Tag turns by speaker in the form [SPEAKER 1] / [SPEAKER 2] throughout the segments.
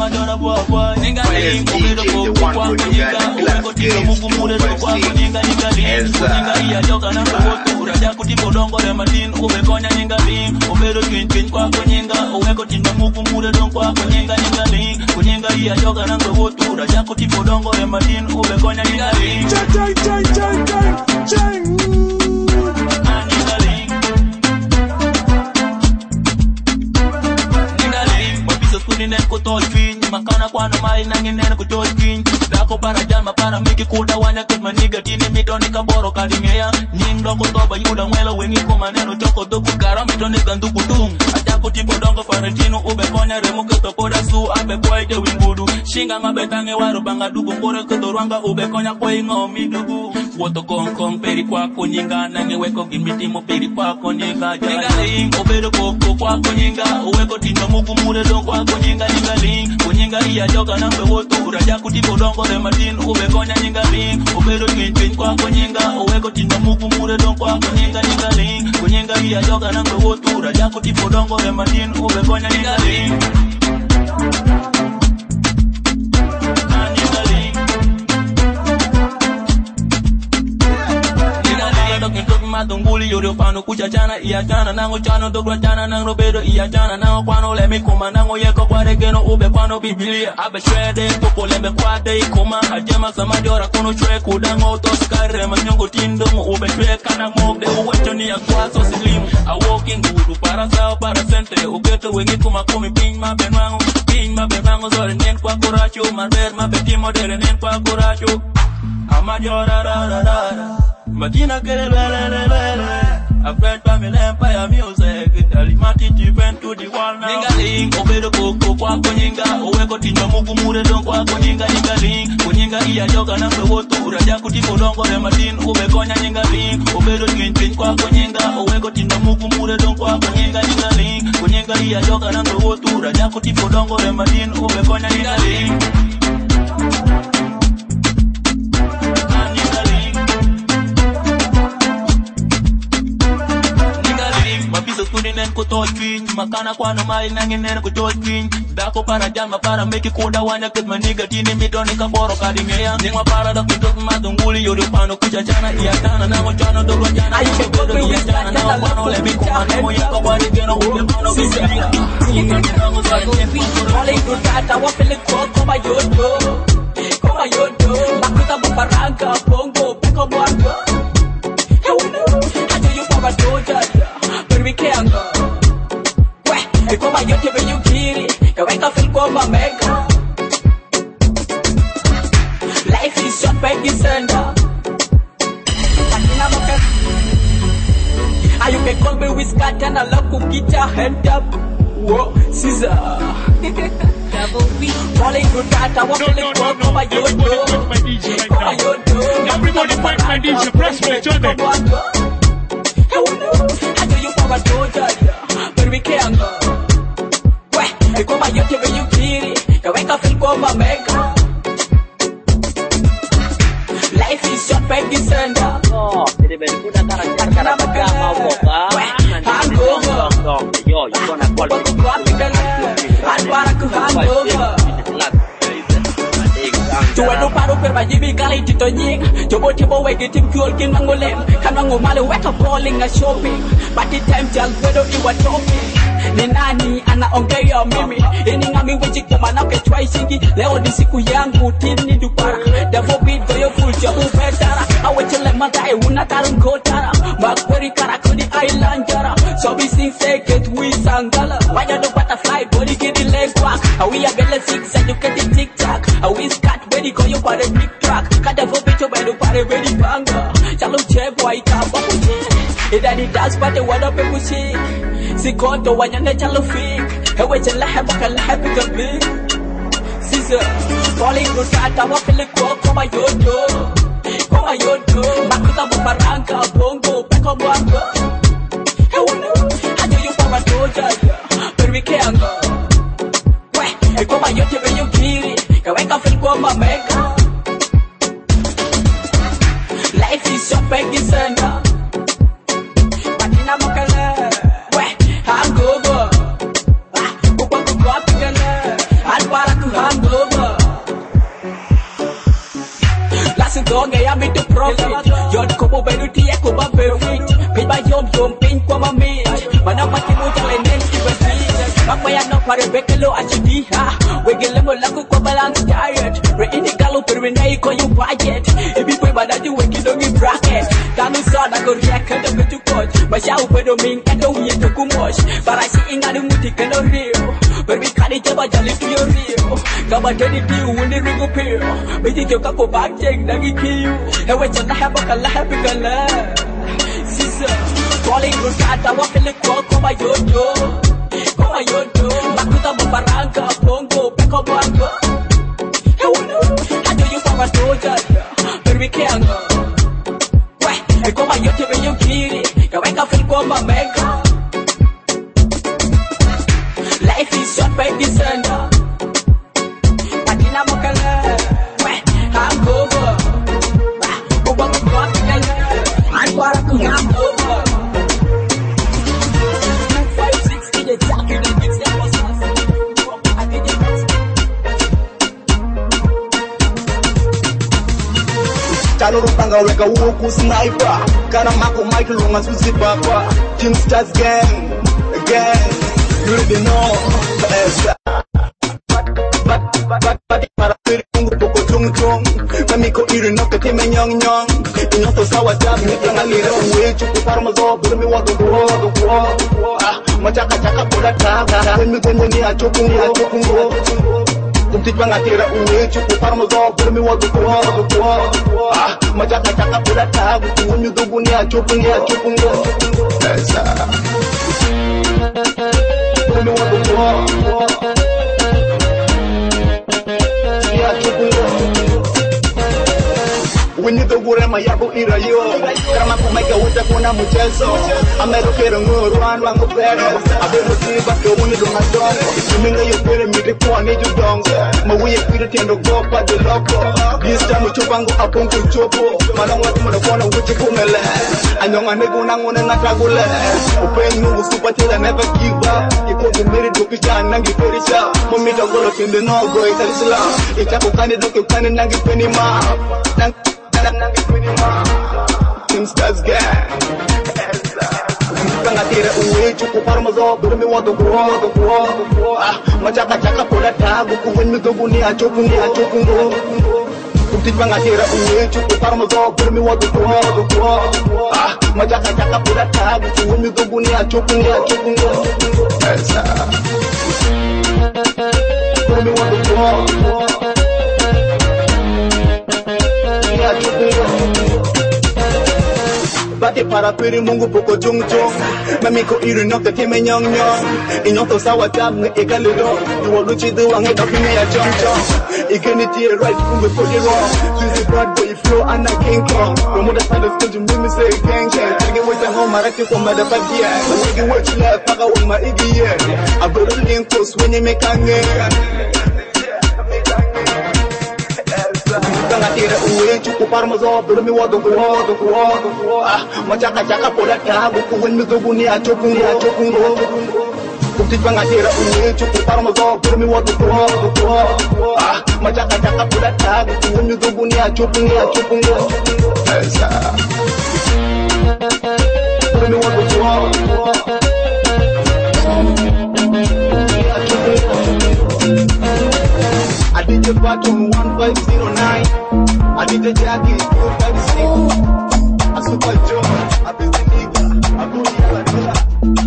[SPEAKER 1] madonna boy. Ninga ling, ubedo ko kwa kuninga, uweko tiko mungu mure do kwa kuninga ninga ling. Kuninga iya joka na wotu, uraja kutipo dongo ya madin, ubekonya ninga ling. Ubedo twin kwa kuninga, uweko tiko mungu mure do kwa kuninga ninga ling. Kuninga iya joka na wotu, uraja kutipo dongo ya madin, ubekonya ninga ling. Ninen ko toy king makana kwano mai nanginen ko toy king dako para jama para miki kuda wanya ket maniga tini mitoni kaboro kadingeya ning doko toba yuda mwelo wengi ko maneno toko doku kara mitoni gandu kutum atako tipo dongo farentino ube konya remo keto poda su abe boy de wingudu shinga mabe tange waru banga dugu ngore keto rwanga ube konya ko ingo midugu woto kong peri kwa kunyinga nange weko gimitimo peri kwa kunyinga jaling obedo koko kwa kunyinga uweko tinga mugu mure do kwa kunyinga ninga ling kunyinga iya joka na woto uraja kutipo dongo de madin ube konya ninga ling obedo twin kwa kunyinga uweko tinga mugu mure do kwa kunyinga ninga ling kunyinga iya joka na woto uraja kutipo dongo de madin ube konya ninga ling Madunguli yoro pano kucha chana iya chana nango chano dogwa chana nango bedo iya chana nango kwano lemi kuma nango yeko kware geno ube kwano biblia abe shwede topo lembe kwade kuma ajema samadiora kono chwe kudango toskare manyongo tindo ube chwe kana mogde uwecho ni akwaso slim a walking gudu para sao para sente ugeto wengi kuma kumi ping mabenwango zore nen kwa kuracho marber mabetimo dere nen kwa kuracho amadiora rarara Madina kelelelelele Afraid family empire music Alimati different to the world now Ninga ling, obedo koko kwa kunyinga Uweko tinga mugu mure don kwa kunyinga Ninga ling, kunyinga iya joka na wotu Uraja kutipo dongo de madin ube konya ninga ling Obedo twin kwa kunyinga Uweko tinga mugu mure don kwa kunyinga Ninga ling, kunyinga iya joka na wotu Uraja kutipo dongo de madin ube konya ninga ling Ninen ko toy king makana kwano mai nanginen ko toy king dako para jama para make kuda wanya ket maniga tini mitoni kaboro kadingeya ningwa para da kutok madunguli yoro pano kucha chana iya tana nango chano dogwa chana ayo bodo iya chana nango kwano lebi kuma nemo yako wari geno ube pano bisiya nango zago wale kutata wafele kwa koma yodo makuta babaranga bongo peko mwanga I do you for a doja Keanga we koma yote venyu kiri kaweka feel koma mega life is short baby senda Patina moka Ayu can call me with cat and I love to get your hand up whoa Caesar double B falling good cat I want to koma yodo everybody find my DJ press play Johnny I told ya, but we can't go. We koma yote venyu kiri, kaweka feel koma mega. Life is short, baby senda. Oh, jadi berikuda karakter magama boka. Hangover. Yo, you gonna call me. Hangover. Chua no paro per bajibi kali tito nying Chobo tibo wege tim kuol kin mangolem Kan mango male weka balling a shopping But the time jal wedo iwa topping Ni nani ana ongea mimi Ini ngami wejik kumana ke chwai singi Leo ni siku yangu tini dupara Davo bito yo full jabu betara Awe chile matai una tarung kotara Makweri karakudi island jara So we sing get we sangala Wanya do butterfly body get the leg walk Awi agala six educated tic-tac Awi scat ready go you pare big track Kada vo bicho bedu pare ready banga Chalo che boy kapa puche Idani dance pate wada pe puche Sikoto wanyane chalo fake Hewe chala heba kala happy gabi Caesar Falling good kata wafili kwa koma yodo Makuta buparanga bongo peko mwanga Hewe no Hado you pama doja Pero we keanga We koma yote venyu kiri Kaweka feel koma mega Life is short baby senda Patina mokale We hangover Kukwa kukwa pikale Alpara kuha
[SPEAKER 2] song I am into profit. Yod kobo benuti eko ba perfect. Pay by yom pink kwa mamit. Manapati mo jale next to the Papaya no pare bekelo achidi ha. Wegelemo lako kwa balance diet. Re inegalo perwenai kwa you budget. Ibi boy badaju wekidongi bracket. Kanu sana go react the betu coach. Masha upedo min kado uye tokumosh. Barashi ingadu muti kano rio. Baby kani jaba jali to your rio. Kama tedi piu wuni ringo piu. Biji kyo kako back nagi kiu. Ewe chana hapa kala happy kala. Sisa calling good kata wakile kwa koma yodo. Koma yodo. Makuta mbaranga bongo peko bongo. How do you for a soldier? Baby kianga. Weh, koma yote be you kiri. Kaweka feel koma mega. Life is short by December. Patina mokala. Weh, hangover. Ubang kwa kanya. I'm para to hangover. 256 the jacket and mix that was I think it was.
[SPEAKER 3] Chalo rupanga weka woku sniper. Kana mako Michael lunga susi papa. King Stars gang. You already know. But para pili mungu poko chung chung. Mamiko iri no katime nyong nyong. Inyoto sawa jam ni tangalira uwe chuku parmazo. Burumi wado kuho. Machaka chaka pula taga. Wemi gomo ni achokungo. Kumtitwa ngatira uwe chuku parmazo. Burumi wado kuho. Machaka chaka pula taga. Wemi gomo ni achokungo. Burumi wado kuho. Wenyewe gure mayabu irayo kama kumaika wote kuna mchezo amerokera ngorwan wangu pere abero siba ko woni do madongo tuminga yo pere mite kwa ne judongo mawiye pire tendo go pa de loko this time chupango apongo chopo malangwa tumo kona wuchi kumele anyonga ne guna ngone ngatagule open nungu super till I never give up iko gumiri dokicha nangi perisha momita golo tende no go itarisla itakukane dokukane nangi penima King Stars gang. Kanga tira uwe chuku parmazo burumi wado kuho. Machaka chaka pula tagu kuwenmi dogu ni achokungo. Kumtitwa ngatira uwe chuku parmazo burumi wado kuho. Machaka chaka pula tagu kuwenmi dogu ni achokungo. Burumi wado kuho. Bate para piri mungu poko chung chung. Mamiko iri nok te keme nyong nyong. Inyoto sawa tab nge ekalido. Iwalu chidu wange dokime ya chong chong. Ikeni tiye right kumbe podi wrong. Suzy bad boy flow and a King Kong. Promote the side of stage mimi say gang gang. Targe wait at home maraki kwa madapadia. Masigi watch left paka wama igi yeah. Abero link close when you make a Tira uwe chuku parmazo burumi wado kuho. Machaka chaka pula tagu kuwenmi dogu ni achokungo. Kumtitwa ngatira uwe chuku parmazo burumi wado kuho. Machaka chaka pula tagu kuwenmi dogu ni achokungo. Burumi wado kuho. I did the bottom 1509. I did the Jackie 256. I super Joe. I built the nigga. I blew the yellow.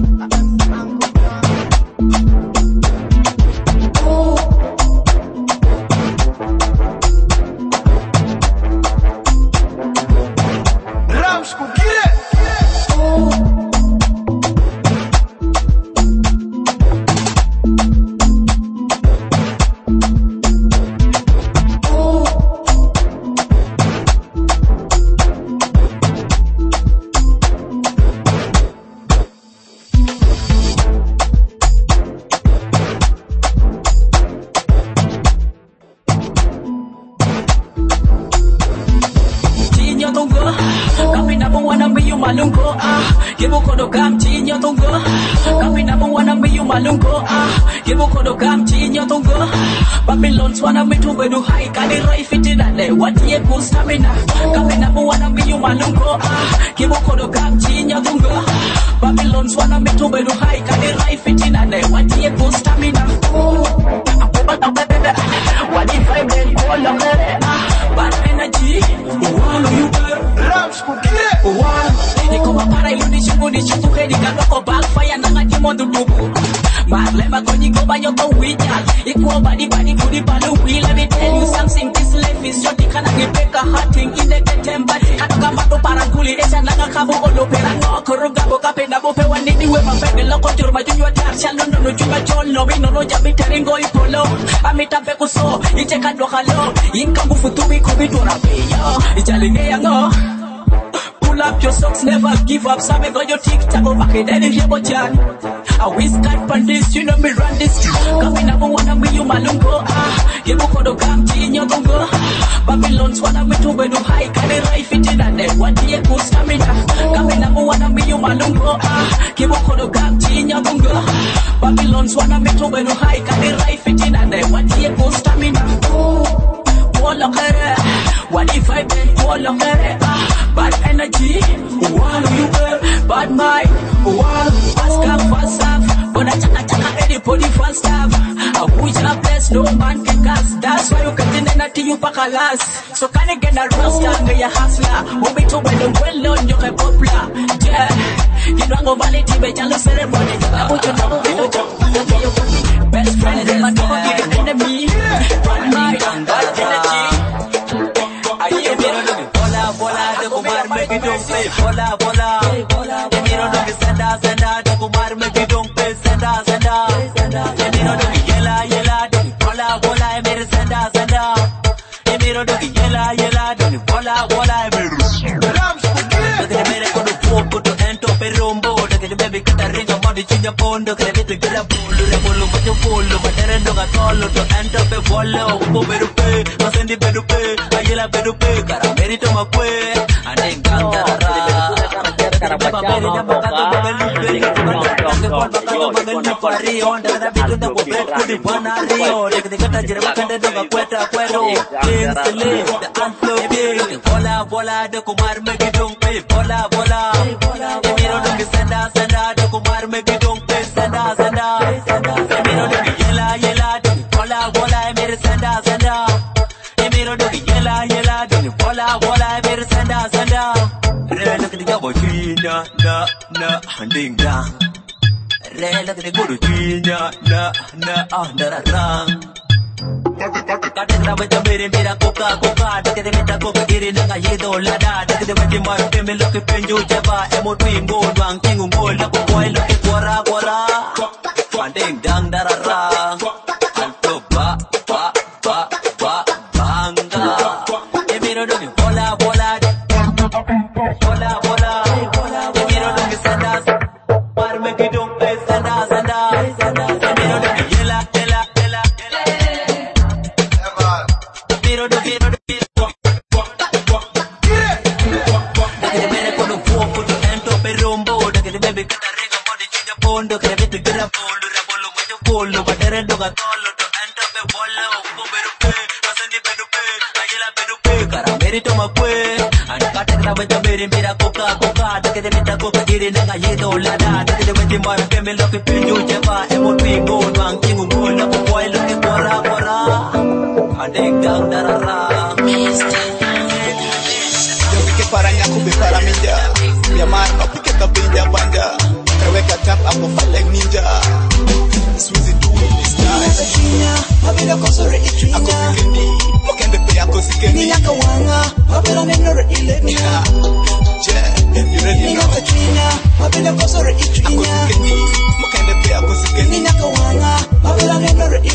[SPEAKER 3] Ramsku, get it!
[SPEAKER 2] Kami number one malungo Kibu kodo kam chinyo tungo Kapina mo wanna be you malungo Kibu kodo kam chinyo tungo Babylon's wanna be to bedu high Kani rai fiti dale Wati ye cool stamina Kapina mo wanna be you malungo Kibu kodo kam chinyo tungo Babylon's wanna be to bedu high Kani rai fiti dale Wati ye cool stamina What if I been all of it? Bad energy, one you Niko para ilunishibu nishutu hedi Kagoko backfire na ngajimondo dubu Marlema konyi goba nyoto wija Ikuwa badi kudi balu Let me tell you something, this life is short Ikana ngepeka hurting in the ketembati Katoka mato paranguli Esha nanga kabu olo perango Kurugabo kapenda bope wanini we mafenge Loko jurma junyo tarsha Londo no junga cholo Vino no jabi teringo ipolo Amita peku so Iche kadwa halo Inka ngufu tubi kubitu rapeyo Ijaline yango Pull up your socks, never give up. Sabe go your tic-tac over here, then you go Jan. I whisper on this, you know me run this. Come in, I wanna be you malungo. You go to come in your gongo. Babylon's wanna be to be do high, can I life it in and then what do you go stamina? Come in, I wanna be you malungo. You go to come in your gongo. Babylon's wanna be to be do high, can I life it in and then what do you go stamina? What if I been all of it? Bad energy, one you wear. Bad mind, one fast up, but I chaka anybody fast up. I wish I bless, no man can cast. That's why you can deny that you pack a last. So can you get a rasta, you're a hustler. Who be to when the well known, you're a popular. Yeah, you don't go vanity, but you're a ceremony. I put your double with the best friend, and my dog is the enemy. Bad mind, bad energy. Bola, the Kumar make it don't play. Bola, the hero don't senda, the Kumar make it don't play. Senda, the hero don't yella, bola, I made it senda. The hero don't yella, don't bola, I made it. Look at the man go to walk, go to enter perombo. Look at the baby cut a ring of money, change a pound. Look at the get a polo, but you follow, but there ain't no call to enter the wall. Who better pay? I send the better pay. I yell better pay. Caraberi to my way. And then bola, the Kumar make it don't pay. Bola, the hero don't senda, the Kumar make it don't pay. Senda, the hero don't yella, bola, I made it senda. The hero don't yella, bola, I made it senda. Re look at the double tree, na, ding dong. Re look at the good tree, na, under a rung. Kata with the mirror, mira coca, look at the meta coca, get in a yedo, lada, take the way my family look at Penjo Java, emo twin gold, one king of gold, like a boy, look at Wara, one ding dong, darara, and to banga. The mirror don't bola, the mirror don't send us, but make it don't play, send us, the mirror don't yella. Look at the get a polo, but there ain't no got all to enter the wall. Who better pay? Wasn't the better pay? I yell better pay. Caraberi to my way. And cut it with the very mira coca. Look at the meta coca, get in a yedo, lada. Take the way my family look at Penjo Java, emo twin gold, one king of gold, like a boy, look at Wara. And then down darara.
[SPEAKER 3] Yo vi que para ña kube para minja. Ya man no pique ka pinja banja. Wake up, I go fight like ninja. Sweezy do it this time. I be the cause of it. I go feeling me. Moken the pay, I go sick me. Nina kawanga, I be the men of it. Yeah, you ready now? I be the cause of it. I go sick me. Moken the pay, I go sick me. Nina kawanga, I be the men of it.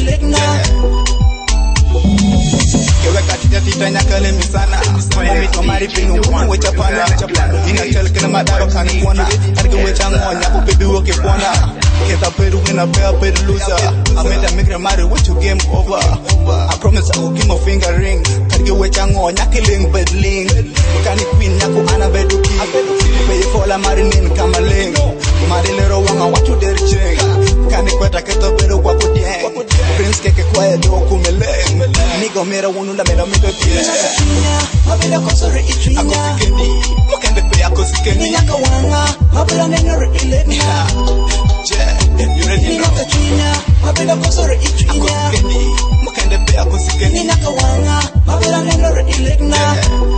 [SPEAKER 3] Kewe katija titanya kale misana. Mami tomari pinu mwe chapana. Ina chale kena madaro kani kuona. Harike wecha ngonya kupebi woke kuona. Keta peru wina pea peru loser. I made a make matter with you game over. I promise I will give my finger ring. Harike wecha ngonya killing bedling. Kani queen yaku ana beduki. Pay for marinin kamaling mari lero wanga wachu der cheng kani kweta keto bedo kwa kudien prince keke kwa edo kumele nigo mera wunula melo mito pie mabela kosore itrinya akosikeni mukende pe akosikeni nyaka wanga mabela nenere ilenia you ready now katrina mabela kosore itrinya akosikeni mukende pe akosikeni nyaka wanga mabela nenere ilenia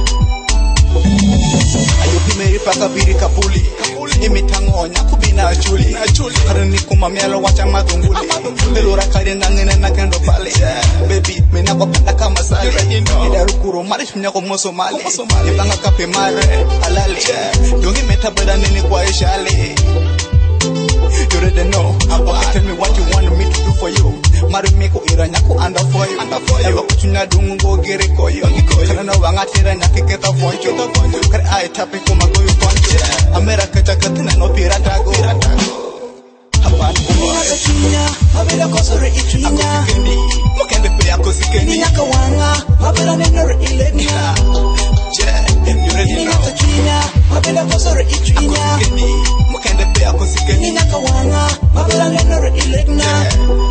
[SPEAKER 3] ayo pimeri paka biri kapuli imitangonya kubina achuli karani kumamelo wacha madunguli belora kare nangene nakendo pale baby mina kwa panda kama sale idarukuro marish mnyako moso mali ibanga kape mare alale dongi metabeda nini kwa ishale. You already know. Tell me what you want me to do for you. Mari meko iranya ku anda for you. Eba kuchunya dungo gere koyo. Kana no wanga tira nyakiketa foncho. Kare ai tapi ko magoyo foncho. Amera kacha katina no pirata go. Hapan boy. Kuchunya mabela kosore itrinya. Mukende pe akosikeni. Nyaka wanga mabela nenere ilenia. You already know. Kuchunya mabela kosore itrinya. Mukende pe akosikeni. Nyaka wanga mabela nenere ilenia.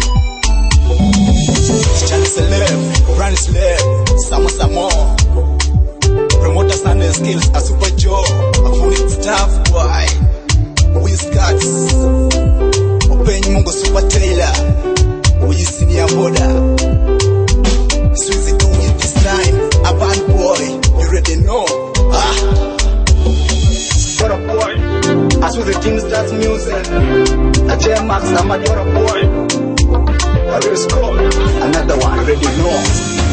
[SPEAKER 3] Chance left, brand slave, Samo. Promoter stand skills, a super Joe, a full staff boy, Whiskats, Open Mungo Super Taylor, we senior border. Swizzy doing it this time, a bad boy, you already know. What a boy, as with the teams that's music, a J Max, I'm a boy. Another one, ready know.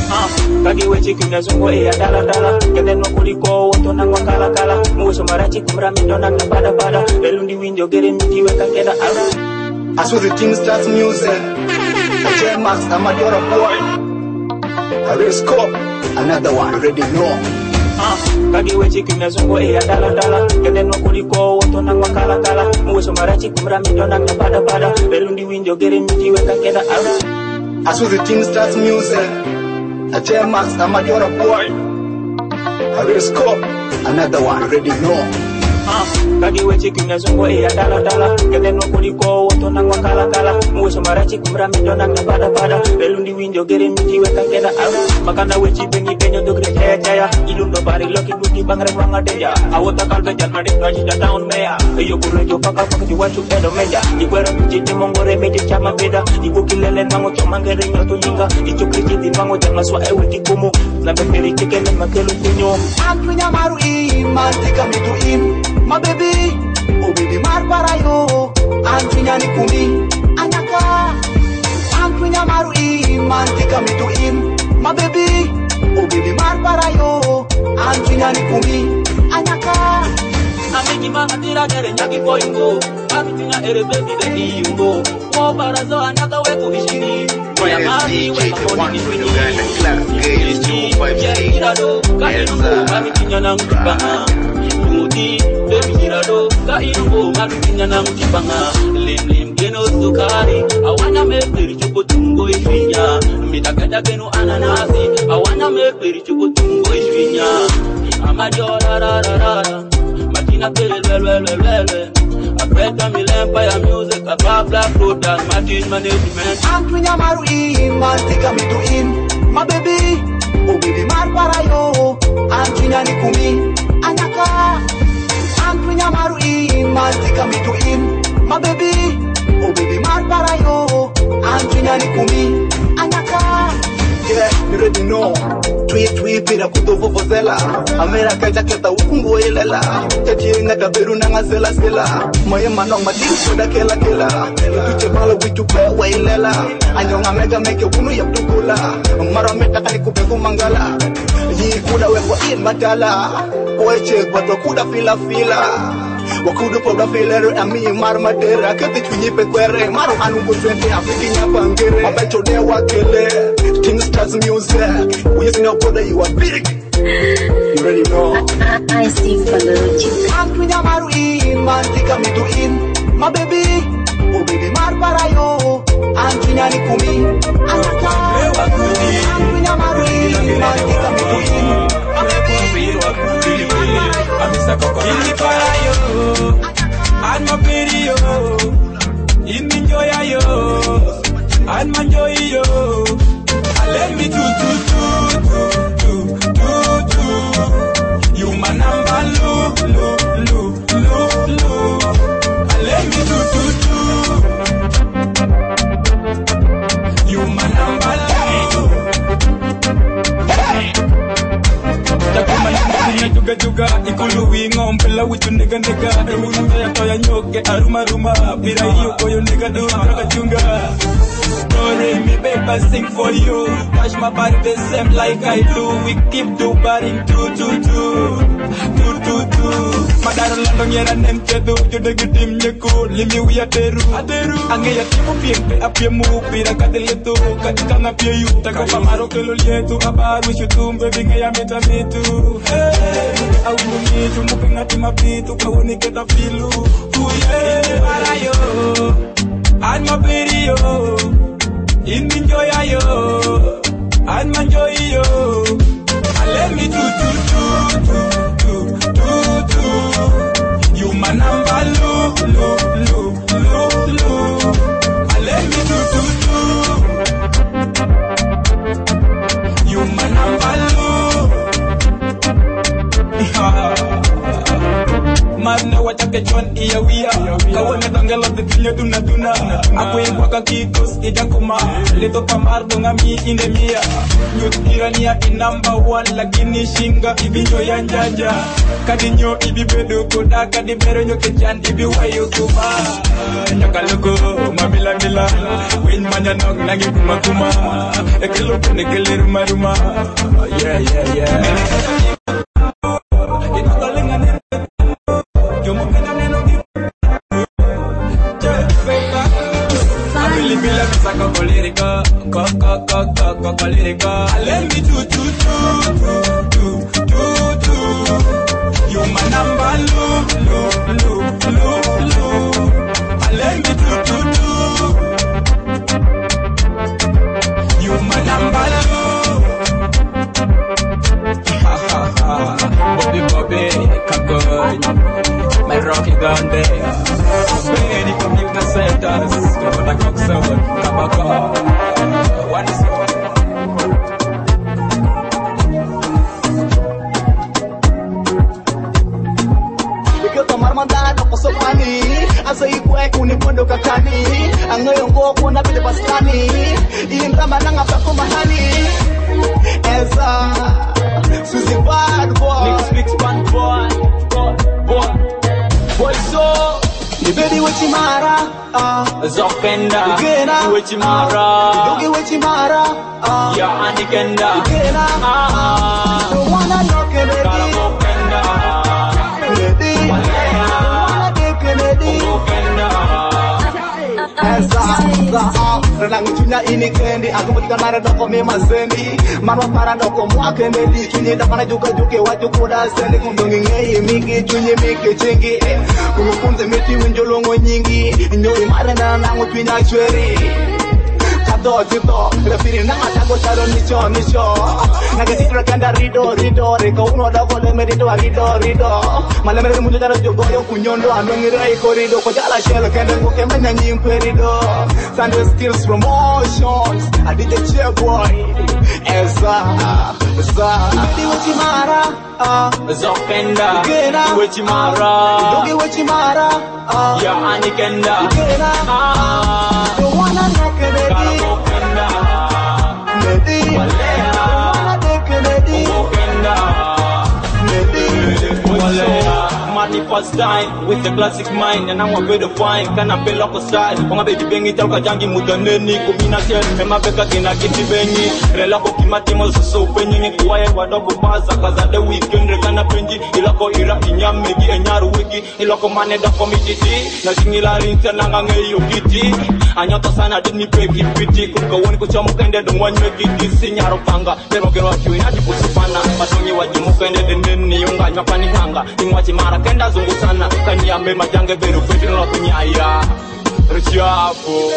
[SPEAKER 3] Kagiwe chikinga zungo ya dala Kenden wakuliko woto nangwa kala Mweso marachi kumra minyona na bada Belundi windio gere mitiwe kakeda ala. As with the team starts music, a J-Max, I'm a Dora boy. A real scope, another one, ready know. Kagiwe chikinga zungo ya dala Kenden wakuliko woto nangwa kala Mweso marachi kumra minyona na bada Belundi windio gere mitiwe kakeda ala. As with the team starts music, a J-Max, I'm a Dora boy. A real scope, another one, ready know. Kagiwe chikinga zungo ya dala Kenden wakuliko woto nangwa kala Mweso marachi kumra minyona na bada Belundi windio gere mitiwe kakeda ala. Makana wechi bengi benyo dogre jaya Ilundo bari loki buti bangre wanga deja Awota kalbe janmadi kajida down meya Eyo kurejo paka jiwachu edo meja Ikwera mchiti mongore meje chama beda Iku kilele nango chomangere nyoto yinga Icho krikiti mango jamaswa ewe kikumu Na bemberi chikele makelu kunyo Antunya maru mantika mitu my baby, oh baby mar para yo Antunya ni kumi anyaka Antunya maru mantika mitu my baby, oh baby mar para yo Antunya ni kumi anyaka Amiki manga tira dere nyaki poingo Antunya ere baby de iyungo Mo para zo anaka weku ishini Moya mari weka koni ni
[SPEAKER 4] Uganda class gays 258
[SPEAKER 3] Irado kahinuko Amitinya na ngipanga Muti baby irado kahinuko Amitinya na ngipanga Lim geno sukari Awana mepiri chuko tungo ishwinya Mitakada geno ananasi Awana mepiri chuko tungo ishwinya Amajo rarararara Matina kelelelelelele Apreta milempa ya music Aba black road as Martin management Antunya maru mantika mitu my baby, oh baby mar para yo Antunya ni kumi anyaka Antunya maru mantika mitu my baby, oh baby mar para yo Antunya ni kumi anyaka. Yeah, you already know. Tweet pira kutovo vozela. Amera kaja keta ukungo elela. Tati nga kaberu na ngazela sela. Moye manong madin soda kela. Tuche bala witu kwe ilela. Anyonga mega meke unu ya tukula. Mara meta kani kubegu mangala. Yi kuda wekwa in matala. Oeche kwa kuda fila. Wakudu pobla filero ami mar madera kete chunyipe kwere maro anungo twente afiki nyapangere mabecho ne wakele King Stars music we just know brother you are big you already know
[SPEAKER 5] I sing for the chick
[SPEAKER 3] Antunya maru mantika mitu my baby oh baby mar para yo Antunya ni kumi anaka Antunya maru mantika mitu my baby
[SPEAKER 6] Mr. Coco. In the fire, yo. And my pretty, yo. In the joy, yo. And my joy, yo. Let me do. You my number, lo. Let me do. You my number, lo. Juga ikulu wingo mpela witu nega Emunga ya toya nyoke aruma Pira iyo koyo nega do chunga. Don't me baby sing for you. Touch my body the same like I do. We keep do baring 222. Madara landong yera nem kedu. Jude gidim nyeko limi wiya teru. Ange ya timu piempe apie mu pira kadeletu. Kadika na pie yu. Taka pamaro kelo lietu. Abaru shutum baby ngeya meta mitu. Hey, au mumitu mupinga timapitu. Kawoni keta filu. Uye, marayo. And my baby yo. In the joy yo, and my joy yo. Let me do. You my number lo. Let me do. You my number lo. Marna watake John iya wia. Kawane tangela tetinyo tuna. Aku ikwaka kikos ijakuma. Lito pamardo ngami inemia. Nyut irania inamba 1 lakini shinga ibinyo ya njanja. Kadinyo ibibedo koda kadibero nyoke chan ibiwayo kuma. Nyakaluko mamila. Win manya nog nangi kuma. Ekeluko nekele ruma. Yeah. Let me do. You my number lo. Let me do. You my number lo. Bobby, Kagoy, my rocky gun there. Baby, come you can set us. Come on, Coxon, Kabaka. What is it?
[SPEAKER 3] Mandado kwa sokani asa ikwe kunikondo kakani angoyo ngoko na bile bastani indama nanga pako mahali esa Suzy bad boy mix bad boy so ni baby wechimara
[SPEAKER 2] Zokenda
[SPEAKER 3] Igena
[SPEAKER 2] Wechimara
[SPEAKER 3] Dogi wechimara
[SPEAKER 2] Ya anikenda
[SPEAKER 3] Igena Don't wanna knock it Renang cunya ini kendi aku bukan mara doko me masendi marwa para doko mwa kendi cunye da mana juga waju kuda sendi kundongi ngei miki cunye miki chengi kumukunze meti winjolongo nyingi nyoi mara na nangu cunya chweri Zito, refiri na atago chalo nicho Nagasitra kanda rido Riko uno dago le merito a rido Malemere mundu jaro jogoyo kunyondo Anongire ikorido Kojala shelo kende kuke menya nyimperido Sunday skills promotions I did the chair boy Eza Di wechimara
[SPEAKER 2] Zokenda
[SPEAKER 3] Igena
[SPEAKER 2] Wechimara
[SPEAKER 3] Dogi wechimara
[SPEAKER 2] Ya anikenda
[SPEAKER 3] Igena Don't wanna knock it
[SPEAKER 2] First time with the classic mind and I'm a bit of fine can I be local style on a baby bengi talka jangi mutaneni combination ema beka kina kiti bengi relako kimatimo so penyi kuwaye wadoko pasa kaza the weekend rekana penji ilako ira inyamegi enyaru wiki ilako maneda komititi na singila rinsa nanga ngeyo kiti anyota sana dini peki piti kukawoni kuchamukende dungwanywe kiti sinyaro panga pero kero achwe nati kusupana matongi wajimukende deneni yunga nyapani hanga ingwachi mara kenda zungu sana kanyambe majange beru kwetino la kunyaya Rishapo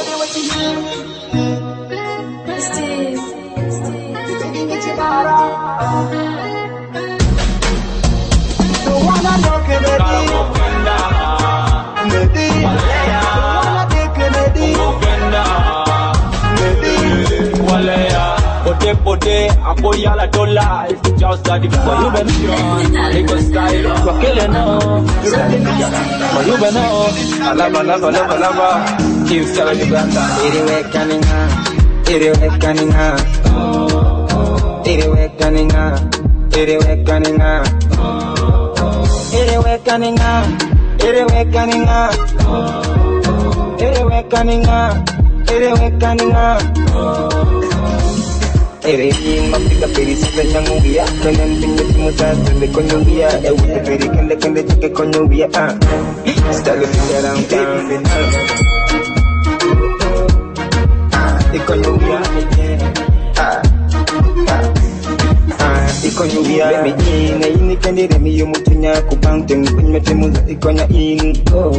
[SPEAKER 3] Don't wanna
[SPEAKER 1] Apoya la dollar, if you just got it for you, better know. They go style, we're killing now. You better know. Alaba. Keep selling the blanda.
[SPEAKER 7] Iriwe kaninga. Iriwe kaninga. Iriwe kaninga. Iriwe kaninga. Iriwe kaninga. Iriwe kaninga. Iriwe kaninga. Iriwe kaninga. Erein mapika peri sila nyanguya kanan pinjat musa sele konyuya ewu peri kende chike konyuya style around town ikonyuya ikonyuya baby na ini kende mi yomutunya kubang tem pinjat musa ikonya in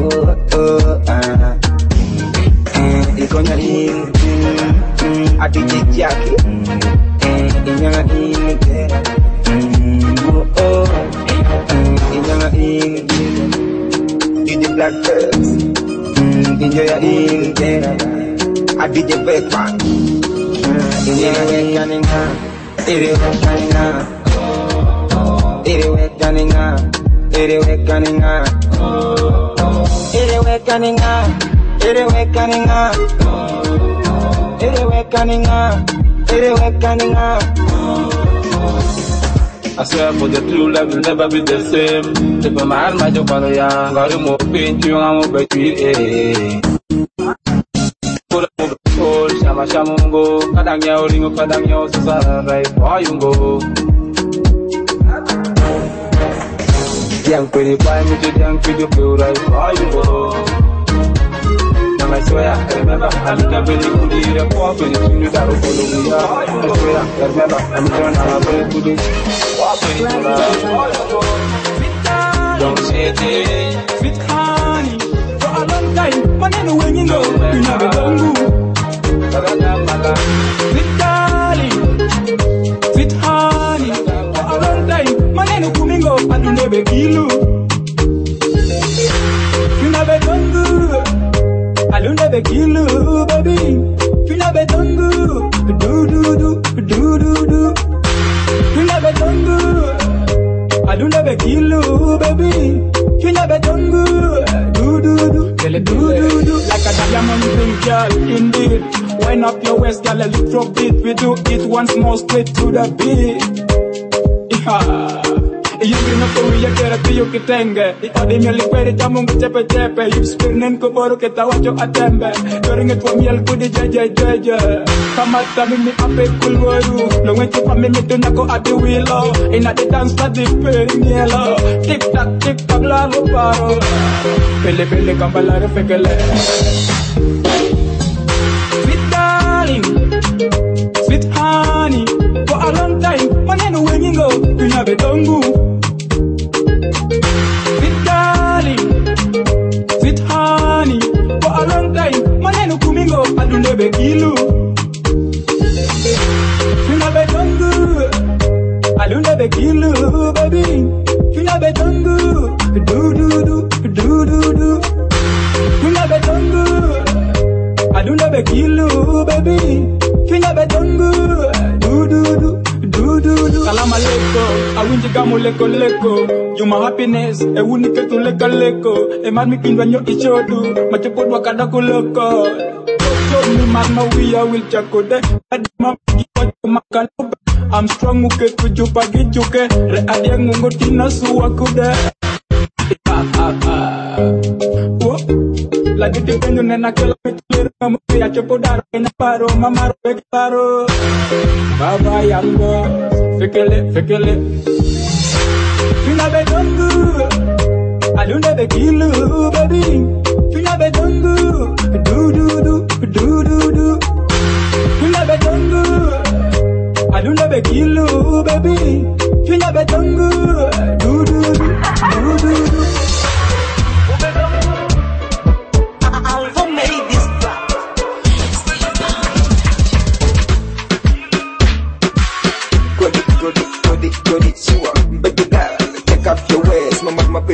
[SPEAKER 7] ikonya in adiji yake inyanga inge inyanga inge DJ Blackbirds enjoy ya inge adiji Bepa inyanga kaninga iriwe kaninga iriwe kaninga iriwe kaninga iriwe kaninga iriwe kaninga iriwe kaninga
[SPEAKER 1] I swear for the true love will never be the same. If I'm a man, my young, I remove pain to you, I'm a baby. Put up the soul, Shama Shamungo, Kadangyo, Ringo Kadangyo, Sara, Boyungo. Young pretty boy, me to young pretty blue, right? Boyungo. I swear, I remember, I'm a very good eater, walk with it, you got to follow me. I swear, I remember, I'm a very good eater, walk with it, don't say it,
[SPEAKER 6] sweet honey, for a long time, but then when you know, you never don't move. Sweet darling, sweet honey, for a long time, but then you go, and you never kill you never don't move. I don't ever kill you, baby. You never done good. Do. You never done good. I don't ever kill you, baby. You never done good. Do. Like a diamond ring, girl, indeed. Wind up your waist, girl, a little bit. We do it once more, straight to the beat. Yeah. You bring up the way you get a pio kitenge. Odin liquid tamung tepe. You spinning kuboro ketawacho atembe. During it for meal kudi jaja. Kamata mimi ape kulworu. Long way to family to nako at the wheel. In at the dance for the peri yellow. Tick tock la paro. Pele kambalare fekele. Sweet darling, sweet honey. For a long time, maneno when you go, you never don't move. Sweet honey, for a long time, maneno kumingo, I do never kill you. You never done good, I do never kill you, baby. You never done good, do. You never done good, I do never kill you, baby. You never done good, do. Salam alaikum, I win the gamu leko. You my happiness, e unike tu leko. E man mi kindwa nyo ichodu, macho podwa kada kuloko. Show me man ma I will chakode. Adima giwa makalobe. I'm strong uke kujupa gijuke. Re adia ngungo tina suwa kude. Lagi tipenyo nena kela mitulira mamuti ya chopodaro ena paro mamaro peki paro. Baba yango, fekele. You never done good, I don't ever kill you, baby. You never done good, do. You never done good, I don't ever kill you, baby. You never done good, do.
[SPEAKER 8] Alpha made this track.
[SPEAKER 7] Go, baby girl, take off your waist, my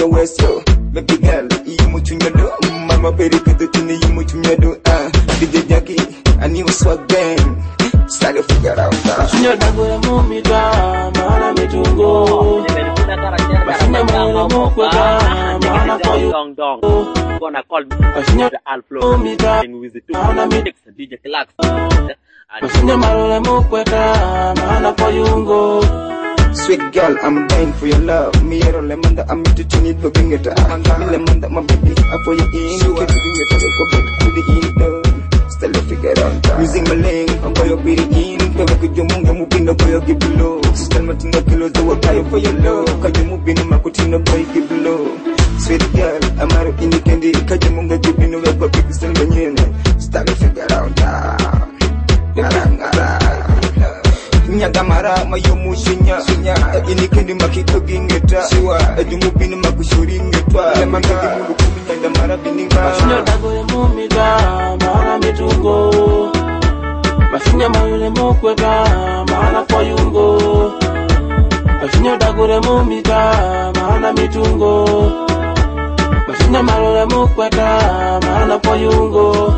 [SPEAKER 7] your waist, yo. Baby girl, you much in your do. Mama baby, get the thing you much in your do. DJ Jackie, I need a swag gang. Start to figure out that.
[SPEAKER 1] Sinya dagura mumi da, mana mitungo. Sinya mana mokweka, mana koyu.
[SPEAKER 9] Gonna call me the Alflow with the two DJ Clark.
[SPEAKER 1] Sinya mana mokweka, mana koyungo.
[SPEAKER 7] Sweet girl, I'm dying for your love. Me a lemon that I'm to need for bring it up. Me lemon that my baby, I for you in. You get to bring it up, go back to the in. Still to figure out. Using my lane, I'm for your beauty in. Never could you move, I'm moving up for your give below. Still not in the pillows, I will buy for your love. Can you move in my coutina boy give below? Sweet girl, I'm out of any candy. Can you move the give in the web, but people still in. Start to figure out. Nyagamara mayomushinya ini kendi makito gingeta ajumubini makushuringeta lemanga dimulu kuminya mara bininga
[SPEAKER 1] Mashinya dagore mumida mana mitungo Mashinya mayule mokweka mana koyungo Mashinya dagore mumida mana mitungo Mashinya mayule mokweka mana koyungo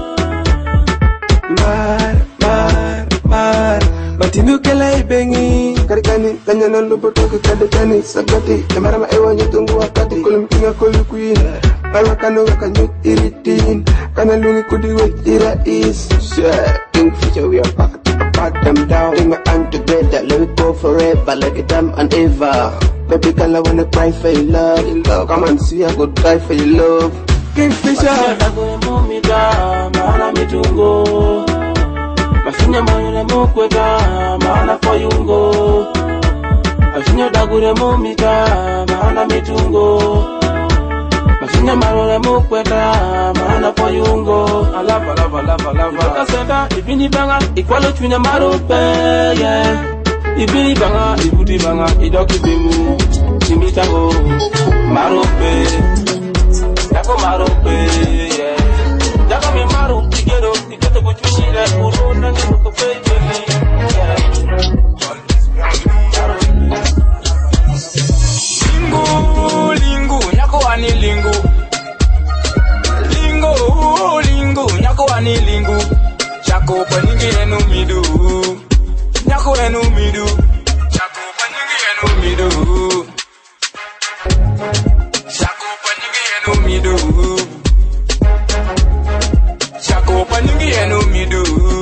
[SPEAKER 10] Mar Batinu kelai bengi karikani lanyana luboto kadekani sagati kamera ewa nyetungu wakati kulumkinga kulukuin alwakano wakanyo iritin kana lungi kudiwe ira is in future we are back them down bring my hand together let it go forever like Adam and Eva baby girl I wanna cry for your love come and see I go die for your love Kingfisher
[SPEAKER 1] mana mitungo Mashinya mayule mokweka mana koyungo Mashinya dagure mumita mana mitungo Mashinya mayule mokweka mana koyungo Alava Kaseda ibini banga ikwalo chwinya marupe yeah Ibini banga ibuti banga idoki bimu Chimitango marupe Yako marupe yeah Yako mi maru tigero Iketo kuchwishire uruna ngiruko fejeli Lingu, nyako wani lingu Lingu, nyako wani lingu Chako paningi enu midu Nyako enu midu Chako paningi enu midu Chako paningi enu midu Chako paningi enu midu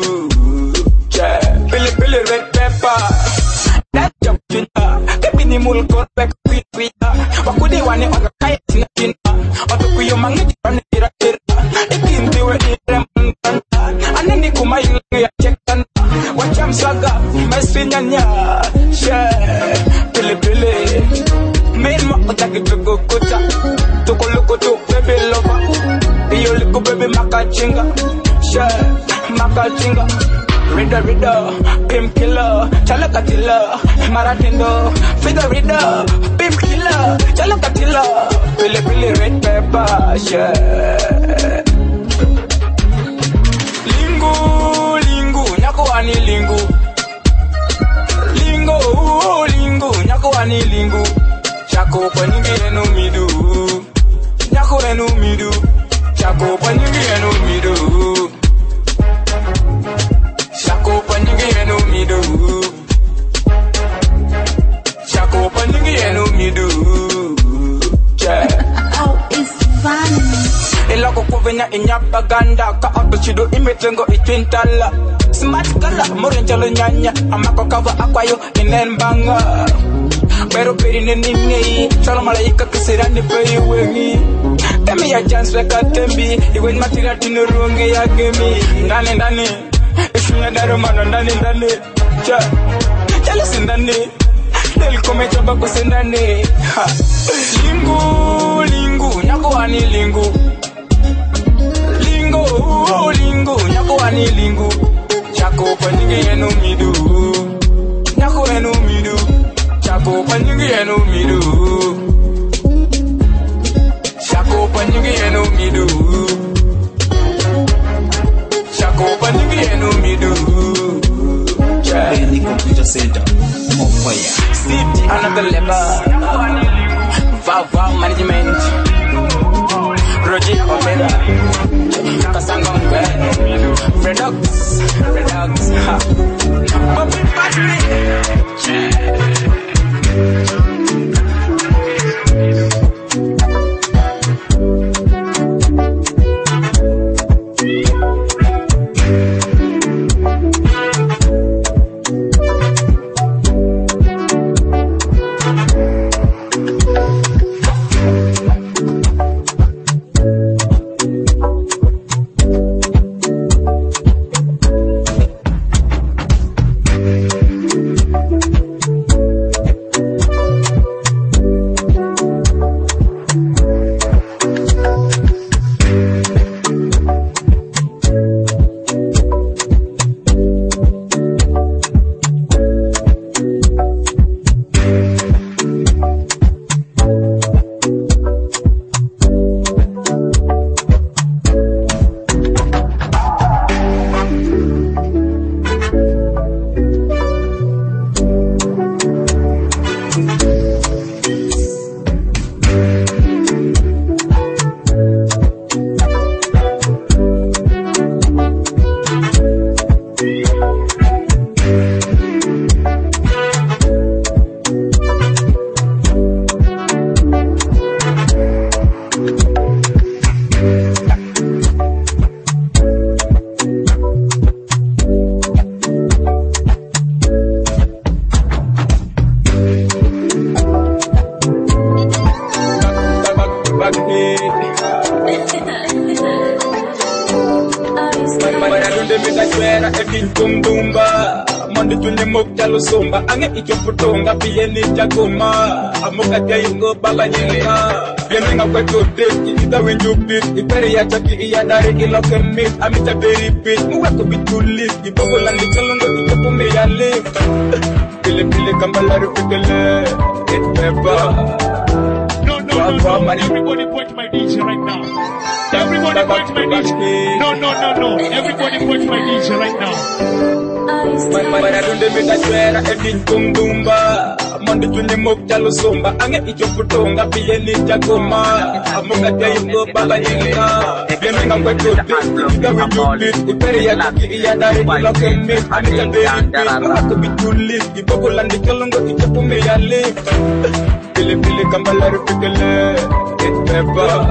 [SPEAKER 1] Pili red pepper That jump chinta Kepini mulko pek kwita Wakudi wani oga kaya tina chinta Otukuyo mangi jirani tira Ikinti we iremantanta Anani kumayu ya chekanta Wacham saga Mesri nyanya Pili Main ma otaki tuko kuta Tuko luko tu baby lover Iyo liku baby makachinga Makachinga Rida, pimp killer, chalakatilla, maratindo, figure rida, pimp killer, chalakatilla, pili red pepper, Lingu, nyako wani lingu, nyako wani lingu, chako paningi enu midu, nyako enu midu, chako paningi enu midu. Shako paningi enu midu Shako paningi enu midu
[SPEAKER 5] Oh, it's fun.
[SPEAKER 1] Elako kuvenya inyapaganda Ka apachido imetengo itwintala Smart kala morenjalo nyanya Amako kava akwayo inenbanga Pero peri neningi Chalo malaika kisirani peyi wengi Temi ya chance weka tembi Iwen matira tinurungi ya gemi Ndani Ishuna daro mano ndani Jalisi ndani Nelikome chaba kuse ndani Lingu Nyako wani lingu Nyako wani lingu Chako paningi enu midu Nyako enu midu Chako paningi enu midu Chako paningi enu midu Paningi enu midu
[SPEAKER 11] Benny Computer Center on fire.
[SPEAKER 1] City another level
[SPEAKER 2] Wow Management, Roger Omega, Kasangongwe, Redox, ha.
[SPEAKER 6] Somba ange ichoputonga piyeni chakoma amoka jaingo bala nyinga yenga kweto deki ita winjupit iperi ya chaki iya dari iloke mit amita beri pit muweko bitulis ibogo landi kalongo ichopume ya lift pile kambalari pikele it never
[SPEAKER 11] no, everybody point my DJ right now. Everybody point my DJ. No, everybody point my DJ right now.
[SPEAKER 6] Maradunde mitachwera edin kundumba Mondi tuni mokjalo somba Ange ichoputonga piyeni chakoma Amoka jaingo bala nyinga Yenga kweto deki ita winjupit iperi ya chaki iya dari iloke mit amita beri pit muweko bitulis ibogo landi kalongo ichopume ya lift Pile kambalari pikele it never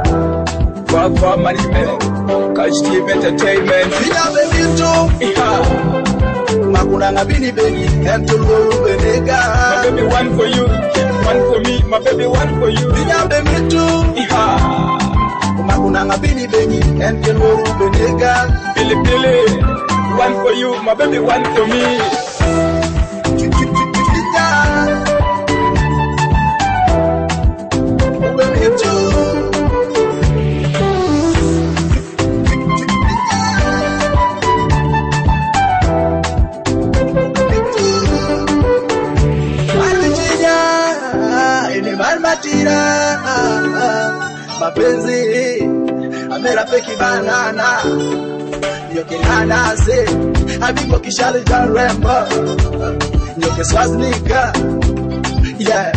[SPEAKER 6] Wow Management, Cash Team Entertainment.
[SPEAKER 3] baby too. Makuna ngabini beni entulu benega.
[SPEAKER 6] My baby one for you, one for me. My baby one for you.
[SPEAKER 3] baby too. Makuna ngabini beni entulu benega.
[SPEAKER 6] Pile, one for you. My baby one for me.
[SPEAKER 3] Baby too. Mapenzi amera peki banana nyoke nanase abiko kishali cha rembo nyoke swaznika yeah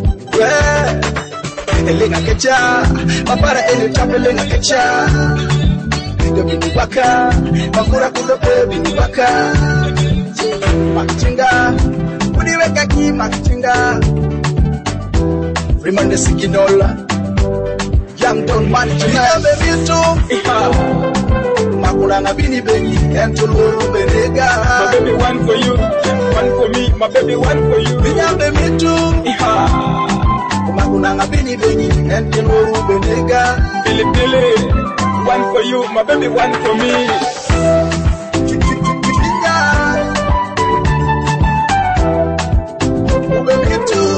[SPEAKER 3] elenga kecha mapara ele tapelenga kecha ndio bini waka makura kulope bini waka makichinga uniweka ki makichinga Remande sikinola Young don't man tonight baby too Makula ngabini beni Entulu benega
[SPEAKER 6] My baby one for you, one for me. My baby one for you.
[SPEAKER 3] baby too Makula ngabini beni Entulu benega
[SPEAKER 6] Pile, one for you. My baby one for me.
[SPEAKER 3] Baby too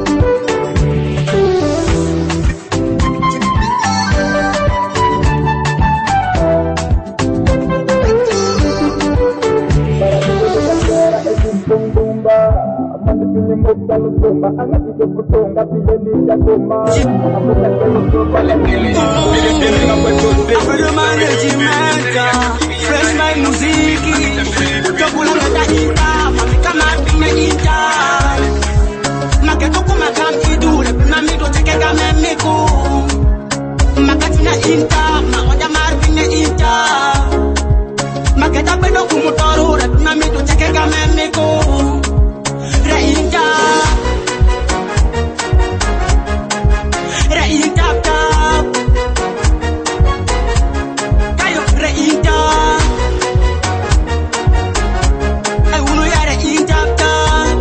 [SPEAKER 2] Fresh my muziki Tokula ngata kama pina gita Maketo kuma kamki dure na
[SPEAKER 12] mito cheke kame miku Makatina inta, maoja marvine inta Maketa pedo kumutoru, ratuna mito cheke kame miku Re inta Re inta tap Kayo re inta Ay uno ya re inta tap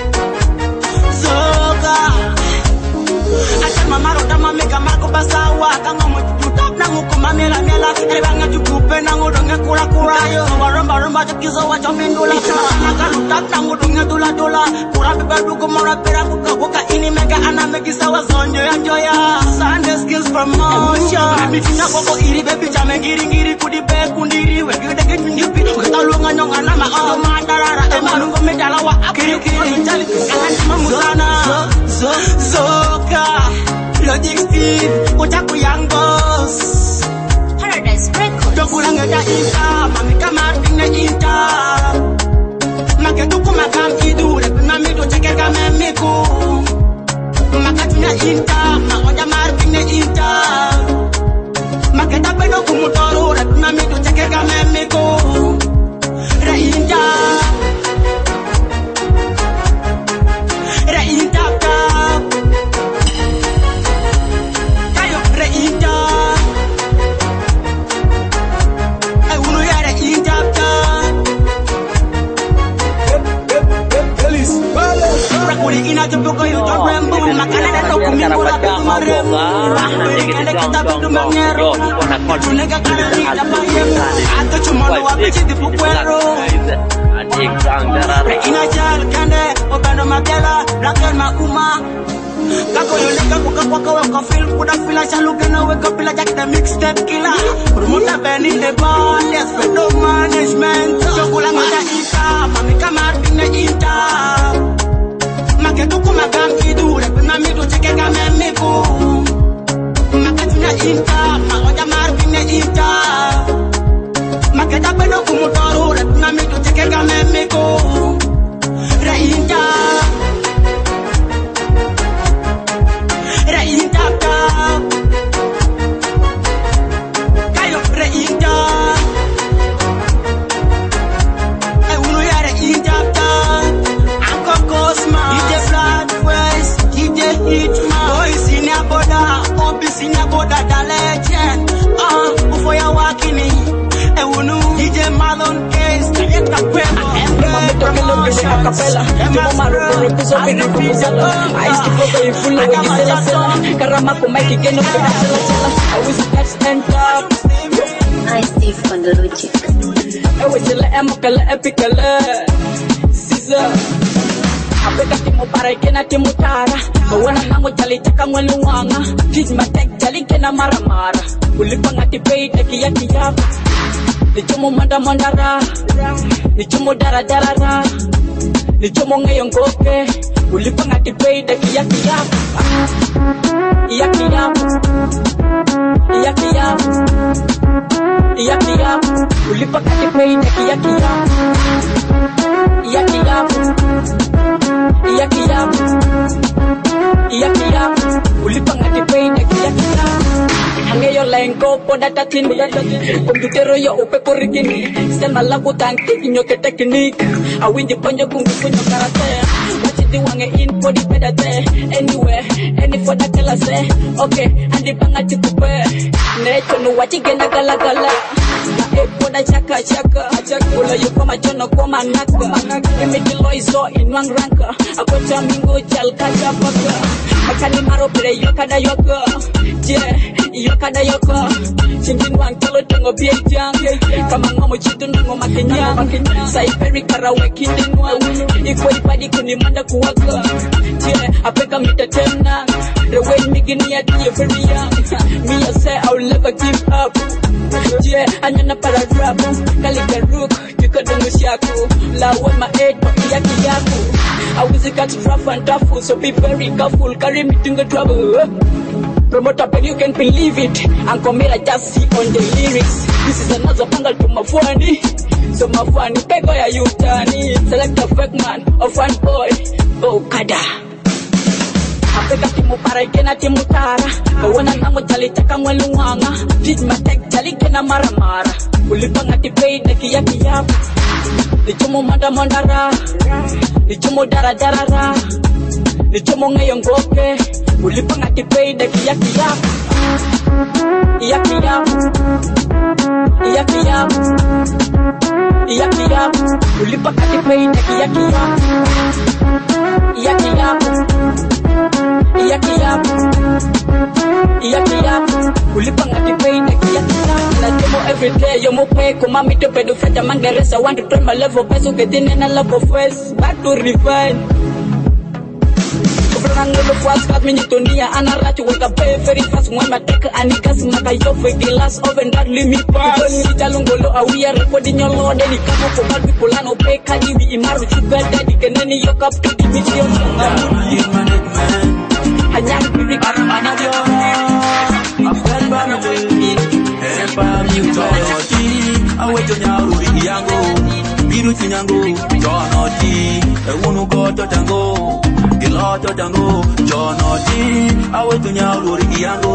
[SPEAKER 12] Soka Acha mamaro dama mega marco basawa Kanga mo tutap na nguko mamela mela Ebanga tukupe na ngudonge kura kura yo Waramba ramba chakizo wa chomindula Naka lutap na ngudonge dula dula Kura bebe duko mora pera kuka Waka ini mega ana megisa wa zonjo ya njoya Sunday skills promotion Mitina koko iri baby chame ngiri ngiri Kudi be kundiri Wegi dege nyungipi Ketalunga nyonga nama oh mandarara Ema nungo medala wa akiri kiri Injali kangan nama musana Zoka Logic Steve Uchaku young boss Paradise Records Dokulanga da inta Mami kamar pinga inta Maketuku makam idu Lepuna mito cheke kame miku Makatina inta Maoja mar pinga inta Maketa pedo kumutoru Lepuna mito cheke kame miku Re inta Re inta tap Kayo re inta Ay uno ya re inta tap Rakuri ina jumpuko yu ton rembu Makana da toku mingula pitu maremu Beri kende kita bindu mengeru Tunega kana rida payemu Ato chumolo wapichi dipukwero Re ina jal kende Obendo magela Raken mauma Kako yoleka kuka kwaka waka film Kuda fila shaluke na weka pila jakita mixtape kila Promoter Ben in the band Yes, pedo management Chokula ngota ita Mami kamar pinga ita Maketuku magam idu Lepuna mitu cheke kame miku Makatina inta Maoja mar pinga ita Maketa pedo kumutoru Lepuna mitu cheke kame miku Re inta Re inta tap Kayo re inta Ay uno ya re inta tap Anko Cosma DJ Flatways DJ Hitman Boys in ya boda Obis in ya boda da legend Ufo ya wakini Ay uno DJ Marlon Case Kayeta kwemo
[SPEAKER 5] Nice Steve Kondoruchi.
[SPEAKER 2] Apeka timu para kena timu tara Kawana nango jali chaka mwelu wanga Kijma tek jali kena mara mara Ulipanga tipei teki yaki yako Nichomo manda mandara Nichomo dara dara ra Nichomo ngayon koke Ulipanga tipei teki yaki yako Yaki yako Yaki yako Yaki yako Ulipanga tipei teki yaki yako Yaki yako Yaki yako Yaki yako Ulipanga tipei teki yaki yako Hangeyo lengo poda tatini Komputero yo upe porikini Sema lagu tanki nyoke teknik Awindi ponyo kungufunyo karate Wachidi wange in podi pedate Anywhere, any for the kala se Okay, andi banga chikupe Necho nu wachigena gala gala Na epoda chaka chaka Ula yuko machono kwa manaka Imiti loizo inwang ranka Akocha mingo chalka chapaka Makani maro pire yokada yoko Yeah, yokada yoko Chimbin wang tolo tengo biejang Kama ngomo chitu nungo makenyang Saiperi karawe kindinwa Iko ipadi kuni manda kuwaka Yeah, apeka mita temna The way migini ya diye very young Me I say I'll never give up Yeah, anyana para drabu Kalika rook, tuka dungu shaku La one my head, yaki yaku I was a cat rough and tough So be very careful, carry me to the trouble Promoter, but you can believe it. Uncle Mira just see on the lyrics. This is another bangle to my funny. So my funny, pego ya yutani. Select a fake man, a fun boy. Oh, kada. peka timu para kena timu tara kawana nango jali taka mwelunganga teach my tech jali kena mara ulipanga tipei deki ya kiyapu nichumo manda mandara nichumo dara nichumo ngayongoke ulipanga tipei deki ya kiyapu ulipanga tipei deki ya kiyapu ulipanga tipei deki ya kiyapu na demo every day yo mo pay ko mami to pedo feta mangeresa want to turn my level peso get in a level first back to refine Frango fast cut me Tonia anarachi waka pay very fast when my take anikas makayo for glass oven that limit pass talungolo we are recording your lord any come for bad people no pay kadi di imaru sugar daddy keneni yok up to the mission hanya pipi karana jo after family epa mutoti awejo nyaru yango biru tinyango jonoti ewunu goto tango Giloto tango jonoti aweto nyauri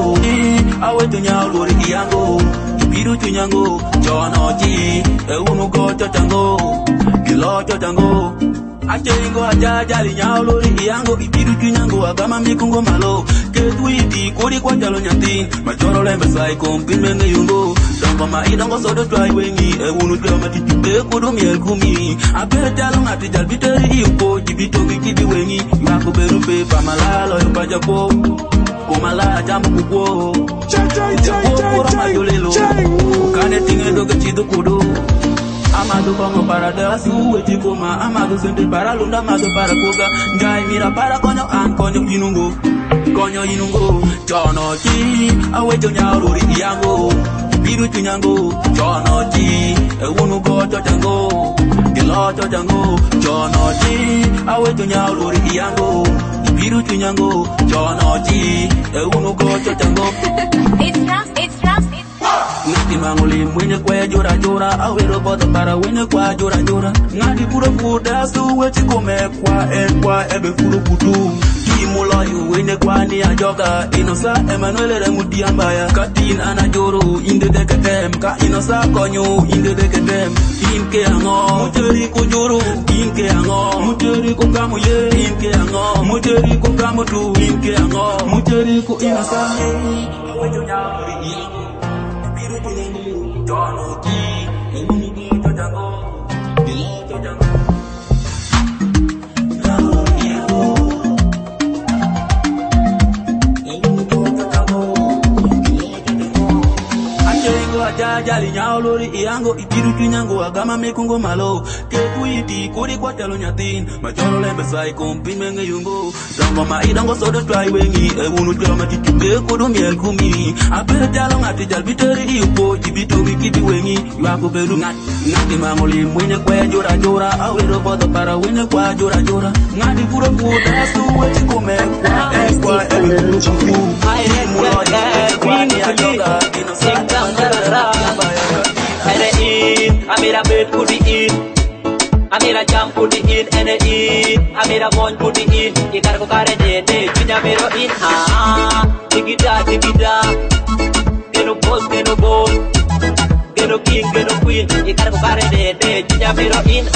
[SPEAKER 2] yango ibiru tunyango jonoti ewunu goto tango giloto tango Achengo ajajali nyauri yango ibiru tunyango agama mikungo malo ketwiti kuri kwa jalo nyantin machoro lembe sai kompime ngeyungo dongo maidongo sodo twai wengi ewunu twama tituke kudumi elkumi apetalo ngati jalbiteri yuko jibito gikidi wengi yako berupe pamalalo yupajapo kumala jambu kukwo kura majolelo ukane tingendo kechido kudo amado kongo para dasu wetikoma amado sente para lunda amado para koga ngai mira para konyo an konyo inungo jonoti awejo nyauri yango biru tunyango jonoti ewunu goto tango giloto tango jonoti awejo nyauri yango biru tunyango jonoti ewunu goto tango it's rough Ngati manguli mwenye kwa jora awero bodo para wenye kwa jora ngati puro puda suwe chikome kwa ebe furu kudu kimulo yu wenye kwa ni ajoga inosa Emmanuel remudiambaya katin anajoro inde deketem ka inosa konyo inde deketem inke ango muteri kujuru inke ango muteri kukamu ye inke ango muteri kukamu tu inke ango muteri ku inosa awejo nyauri Jonoti, ewunu goto tango, giloto tango. Ajajali nyaolori yango ibiru tunyango agama mekungo malo ketwiti kuri kwa telo nyatin machoro lembe sai kompime ngeyungo dongo maidongo sodo twai wengi ewunu twama tituke kudumi elkumi apetalo ngati jalbiteri yuko jibito gikidi wengi yako beru ngati mangoli mwenye kwa jora awero bodo para wenye kwa jora ngati puro puda suwe chikome kwa ebe chuku kwa ni ajoga I made a bed put it in. I made a jump put it in and it in. I made a one put it in. You gotta go carry it. Pinya made it in. Digida. Get no boss, get no gold. Get no king, get no queen. You gotta go carry it. Pinya made it in.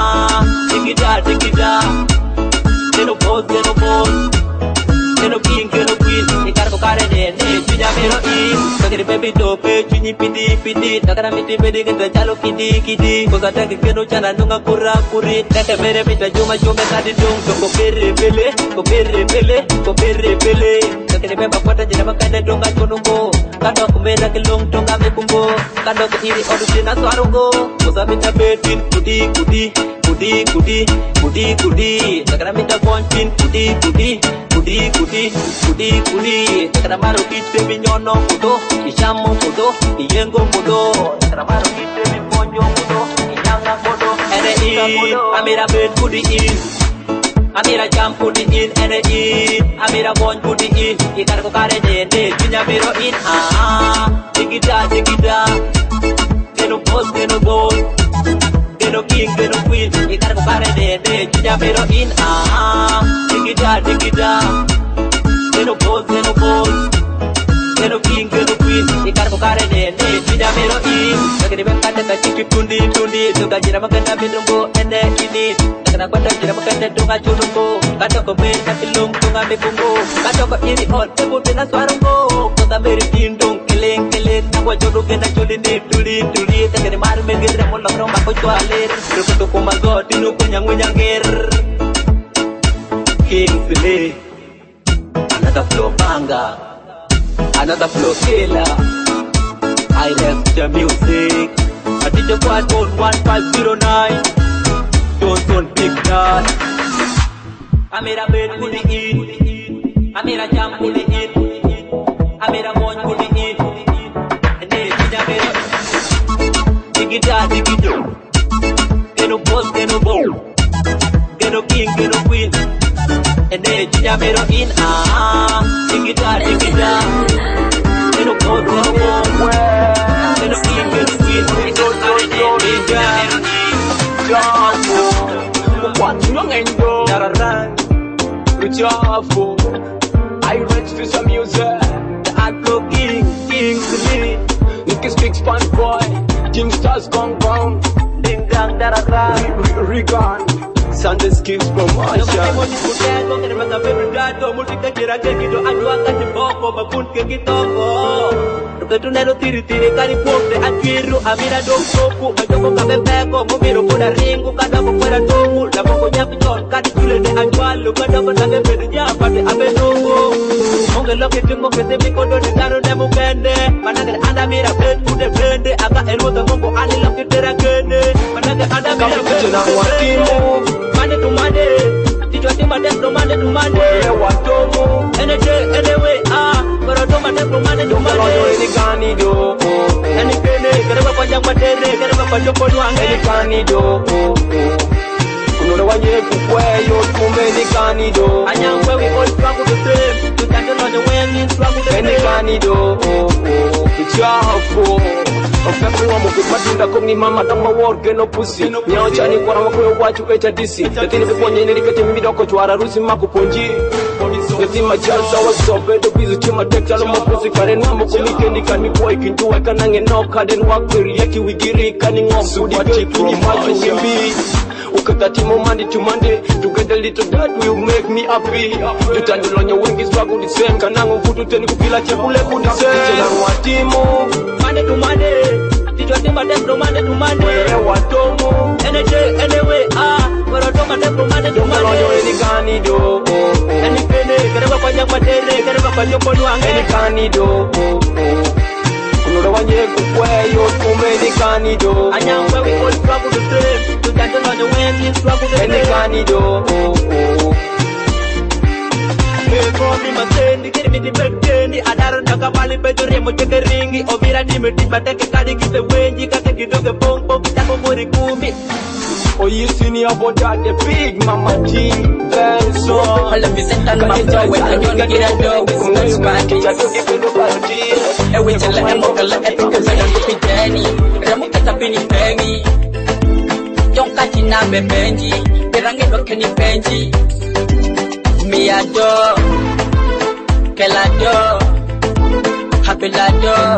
[SPEAKER 2] Digida. Get no boss, get no gold. Get no king, get no queen. You gotta go carry it. Pinya made it in. Kagere baby dope, chini pidi. Takara miti bedi genta jalo kidi. Kosa tangi keno chana nunga kura. Nete mere mita juma kadi dung. Ko pere pele. Kagere beba kwata jina makane donga chonungo. Kado kumena kilong tonga mekumbo. Kado kuiri odu sina suarungo. Kosa mita bedin kudi. Takara mita konchin kudi. Takara maru kite minyono kudo. Ishamo kudo. Iyengo kudo. Takara maru kite miponyo kudo. Inyanga kudo. I made a bed put it in. I made a jump put it in and it in. I made a one put it in. You gotta go carry it. Pinya made it in. Digida. Get no boss, get no gold. Get no king, get no queen. You gotta go carry it. Pinya made it in. Digida.
[SPEAKER 1] king, geno queen, ikar ko kare ne, jina mero in. Nagani bekanda ka chiki tundi, tuka jira makanda bidungo, ene ini. Nagana kwanda jira makanda tunga churungo, katoko men katilung tunga mekungo, katoko iri on, tebu tina swarungo, kota meri tindung, keleng, nagwa jodo kena jodi ni tuli, nagani maru mengir mo lakro mako chualer, rukuto kumago tinu kunyangir. Kingsley, another flow banger, another flow killer. I left the music. I did the quad on 1509. Don't pick that. I made a bed put it in. I made a jam put it in. I made a one put it in. And then I made a dig it out, dig it out. Get no boss, get no ball. Get no king, get no queen. And then I made a in. Dig it out, dig it out. Get no boss, get no ball. Get no king, get no queen. Get no
[SPEAKER 6] I reach for some music. The Outlaw King, Kingsley. Nicky speaks fun boy. Jim Stars gone gone. Ding dang da da da. Recon. Sunday Skills Promotion. Tunero tiri kari pote atwiru amira dokoku adoko kabebeko mumiro kuna ringu kadako kwera tomu la moko nyaku chon kati tule ne anjwalu kadako tage bedu nyapate abedongo monge loke tingo kete mikodo ni karo ne mukende manage anda mira kude bende aga elwota mongo ani loke tera kene manage anda mira kude mande to mande titwati mande to mande to mande watomo anyway pero to mande to mande to mande Any do, any kene, kereba panjang matene, kereba panjang ponuang, any canido. Kuno wanye kukweyo, kumeni canido. Anyang where we all struggle the same. You can't know the way we struggle the same. Any canido, it's your fault. Everyone mukut matunda kongi mama tama work no pussy. Nyao chani kwa makwe wachu kecha disi. Lakini viponye nilikete mimi doko chwara rusi makuponji. Gati majalsa wasobe do bizu chima tekalo mapusi kare namo kumike nikani boy kintuwa kanange no kaden wakwiri yaki wigiri kani ngombu di betu ni macho wimbi. Ukatati mo Monday to Monday, to get a little that will make me happy. You turn the long your wings struggle the same. Kanango futu teni kupila chekule kudi same. Chela watimo Monday to Monday, titwati Monday to Monday to Monday. Wewe watomo anyway pero toma tempo Monday to Monday. Any canido, any pene, kereba panjang matene, kereba panjang ponuang, any canido. Kuno wanye kukweyo, kumeni canido. Anyang where we all struggle the same. You can't know the way we struggle the same. Any canido. For me, my friend, get me the bed, I don't talk about it, but you're able to get ringy. Or me, I didn't take a cardi, give the way, you can't get the bone, that will be good. Oh, you see me about that, the big mama G. So, I love you, set on my door when I don't get a dog. It's not my and we tell them, epic, because I don't be Danny. Ramuka Pini Penny. Don't cut in a Benji. Peranga Kenny Benji. Me adore. Kelado. Happy Lado.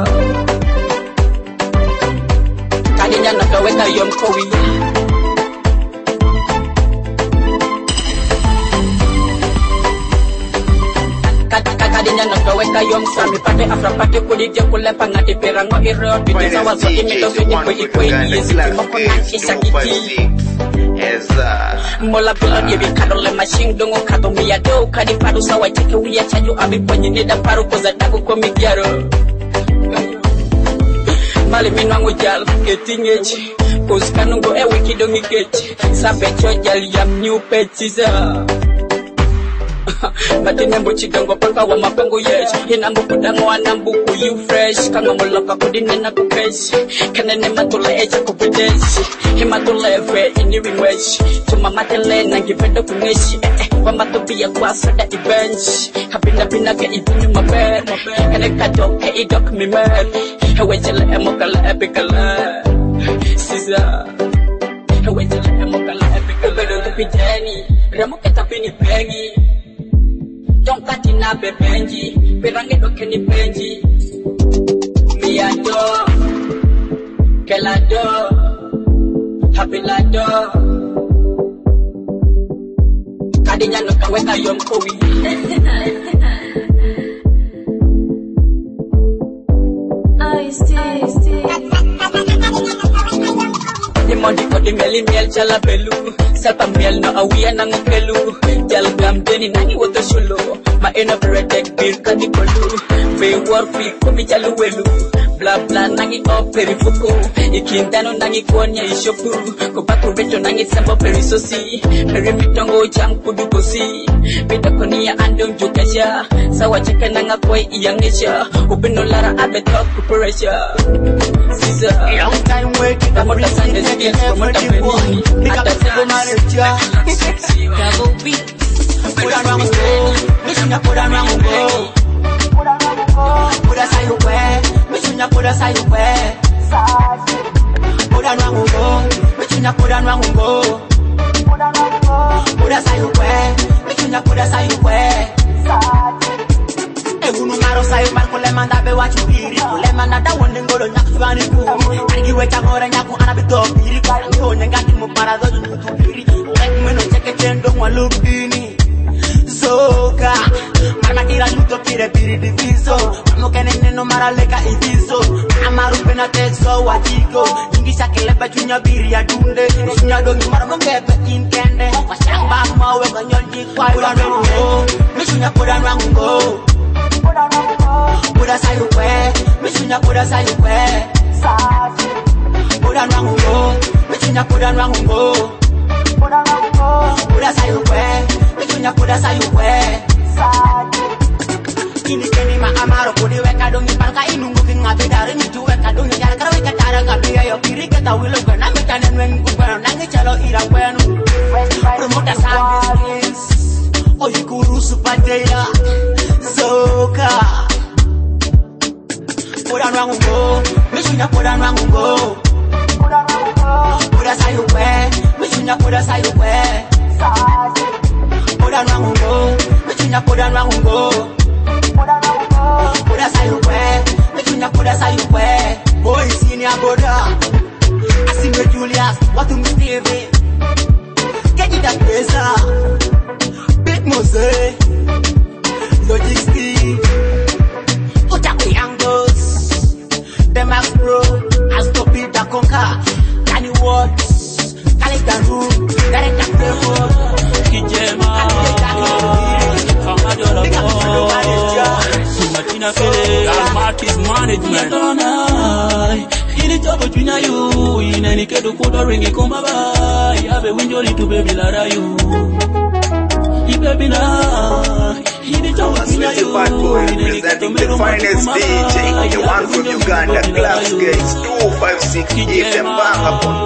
[SPEAKER 6] Kadinya nakaweka yom kowi. Kadinya nakaweka yom sami pate afrapate kulitia kulepa ngati perango iro bitisa wazo imito kwenye kwenye yezi kimoko nakisa kiti Mola bilo nibi kadole machine dongo kato miyado kadi paru sawa cheke uya chanyo abi kwenye nida paru koza dago kwa migyaro Mali minwangu jal ketingechi Kuzkanungo ewe kidongi kechi Sabe chojal yam new petiza Matine mbuchi gango paka wa mapengu yes Hinambu kudango anambuku you fresh Kanga muloka kudine na kukeshi Kanene matule echa kupedeshi Himatule efe iniwi mweshi Tuma matele na givedo kuneshi Wamatobiya kwa soda ibench Kapina pina ke ibunyu maber Kane kadoke idok mimer Hewejele emokala epikala Siza Hewejele emokala epikala Ubedo tupijeni Ramuke tapini pengi Don't cut in a benji, Perange do Kenny Benji.
[SPEAKER 2] que la do, happy la do. Kadinya no kaweka yom kowi.
[SPEAKER 5] I stay.
[SPEAKER 2] The money for the miel chala belu. Salpa miel no awiya nang kelu. Jal gam deni nani wato shulu. Ma ena protect bir kadi kolu. Be war free komi chalu welu. Bla bla nangi o perifuku. Ikindano nangi konya ishopu. Kupatu beto nangi sambo perisosi. Peri mitongo jam kudu kosi. Bida konia andong jukesha. Sawa cheke nanga koi iyangesha. Upino lara abetok kupuresha. Caesar.
[SPEAKER 12] Long time waiting.
[SPEAKER 2] Namota sande skills promota penini. Ata
[SPEAKER 12] marriage. Double beat. Put on wrong go. Mission ya put on wrong go. Put a side away. Mission ya put a side away. Put on wrong go. Mission ya put on wrong go. Put a side away. Mission ya put a side away. Uno maro sai marco le manda be wa chubiri le manda da wonde ngoro nyak twani ku angi we changora nyaku anabito biri kala ngonye ngati mo parado du tubiri like meno cheke tendo mwalubini soka mama tira luto pire biri diviso mo kenene no maraleka iviso amaru pena texo watiko ingisha keleba chunya biri ya dunde chunya do mara mo ngebe inkende washamba mawe ngonyonji kwa rango mishunya kodan rango put a side away, Mishunya put a side away. Put on wrong go, Mishunya put on wrong go. Put a side away, Mishunya put a side away. Ini keni ma amaro kudi weka dongi palka inungu kinga bedare mitu weka dongi jara kara weka tara kapiya yo kiri keta wilo kwena mitane nwengu kwena nangi chalo ira kwenu. Promoter service, oyikuru supateya, soka. Put on wrong go, Mishunya put on wrong go. Put a side away, Mishunya put a side away. Put on wrong go, Mishunya put on wrong go. Put a side away, Mishunya put a side away. Boy, senior brother, I see me Julius, what to me Stevie. Get it that place, Big Mose, Logic Steve, Otaku Angles, the Max Pro, Astopid da Conca, Danny Watts, Calita Room, Director Playboy,
[SPEAKER 1] Kijema, Martina Fele, Martis Management. Ini tobo tunya you, ina nikedo kodo ringi kombaba. Yabe winjo litu baby lara you. Baby na, ini tobo tunya you.
[SPEAKER 4] Representing the finest DJ, the one from Uganda, Class Gates 256, give them bang upon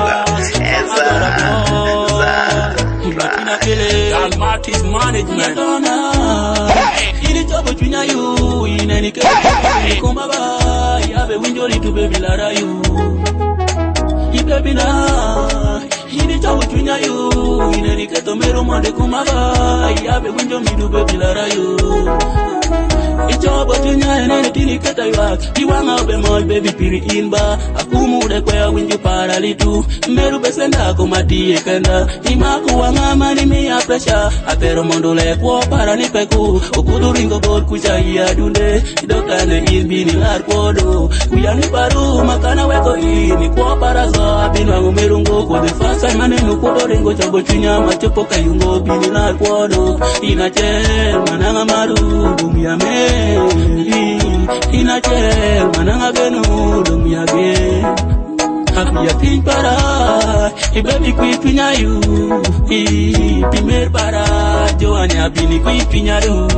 [SPEAKER 4] bang.
[SPEAKER 1] Martis Management. Ini tobo tunya you, ina nikedo kodo ringi kombaba. Yabe winjo litu baby lara you. Baby na, ini tawo tunya you, ina niketo mero mande kumaba. Yabe winjo midu baby lara you. Ichobo tunya ene tini keta yak. Iwanga be mol baby piri inba. Akumu de kwa winjo paralitu. Meru besenda kumati ekenda. Imaku wanga mani mi a pressure. Apero mondo le kwa para ni peku. Okudu ringo god kucha iya dunde. Idokane inbini lar kodo. Kuyani paru makana weko ini kwa para zo. Abinwa ngumerungo kwa the first time manenu kodo ringo chabo tunya machopo kayungo bini lar kodo. Inache mananga maru dumia me. Inache mananga genu dumia be. Happy a pink para, baby quick pinya you. Pimer para, Joania bini quick pinya you.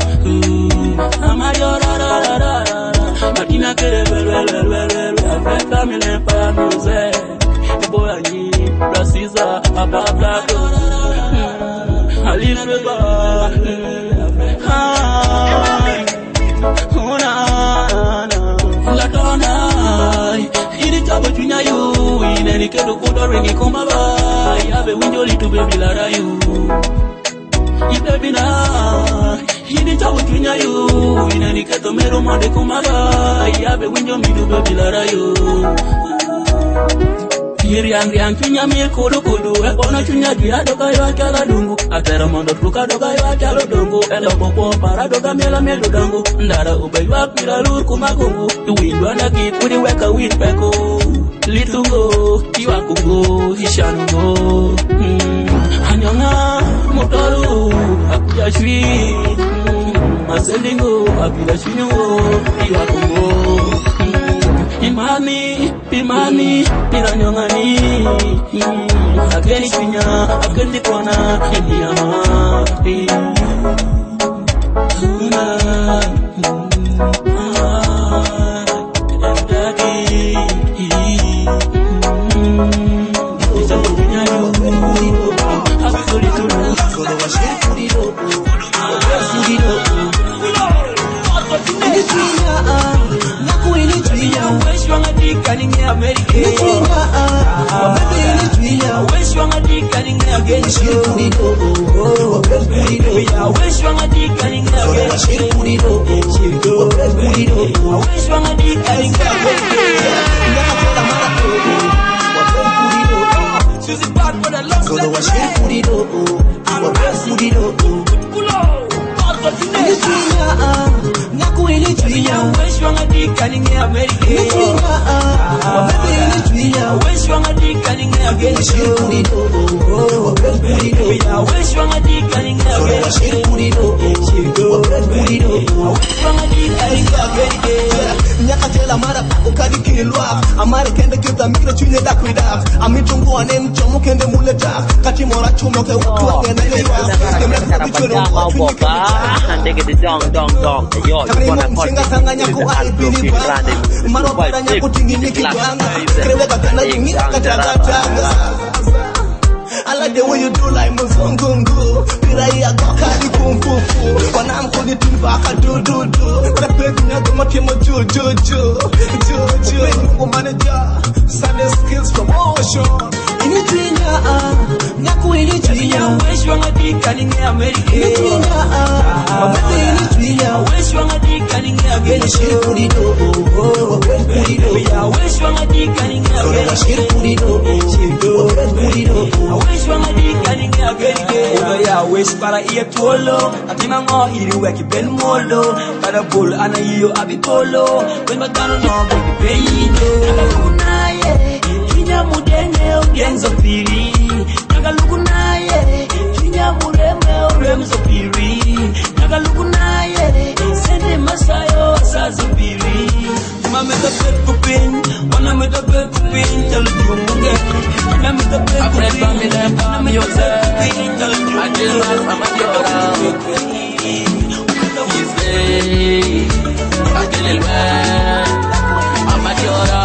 [SPEAKER 1] Amayora, Martina kere well, Africa mille pa music. Boy ani, Brasiza, Abablado. Alina beba, Ini tabo tunya you, ina nikedo kodo ringi kombaba. Yabe winjo litu baby lara you. Baby na, ini tabo tunya you, ina niketo mero mande kombaba. Yabe winjo midu baby lara you. Yang chunya mi kudu e bona chunya dia doga yo kala dungu atera mondo truka doga yo kala dungu elo popo para doga mela melo dungu ndara ubeywa pira lur kumagungu tuwindwa na kipudi weka wipeko litungo kiwakungo hishango anyanga motoru akuya shwi maselingo apila shwingo kiwakungo Imani, piranyongani Ageni chinya, ageni kona Indiyama
[SPEAKER 13] Nyakatela mara ukadi kilwa amare kende kita mikro chunye da kuida amitungu anem chomo kende muleta kati mora chumo ke wakwa ngene yiwa kemra kuchero
[SPEAKER 9] boba ndege de dong yo
[SPEAKER 13] kona singa sanganya ku ai bini ba maro badanya kutingi nikibanga krebe bakana yingi katanga I like the way you do like Muzungungu Piraya Gokadi Kung Fu Fu When I'm calling to back I do Repent me to make him a ju manager Sunday skills from Ocean Initwinya Nyaku initwinya
[SPEAKER 1] Wish wanga dika ninge America
[SPEAKER 13] Initwinya Mabete initwinya
[SPEAKER 1] Wish wanga dika ninge
[SPEAKER 13] Ageni shiri kudido
[SPEAKER 1] Wish wanga dika ninge
[SPEAKER 13] America Shiri kudido
[SPEAKER 1] Wish wanga dika ninge America
[SPEAKER 2] Ya wish para iya tolo Atima ngo hiri weki ben molo Para bull ana iyo abitolo When magano no baby peyido
[SPEAKER 1] Nagalukunaye Kinya mudenge ugenzo piri Nagalukunaye Kinya mureme uremzo piri Nagalukunaye Sende masayo sazo piri
[SPEAKER 2] Mameta pet kupin Wana meta pet kupin Jalu diunge Wana meta pet kupin Wana meta pet kupin Jalu diunge
[SPEAKER 1] Ajela amadora Yisle Akelelwe Amadora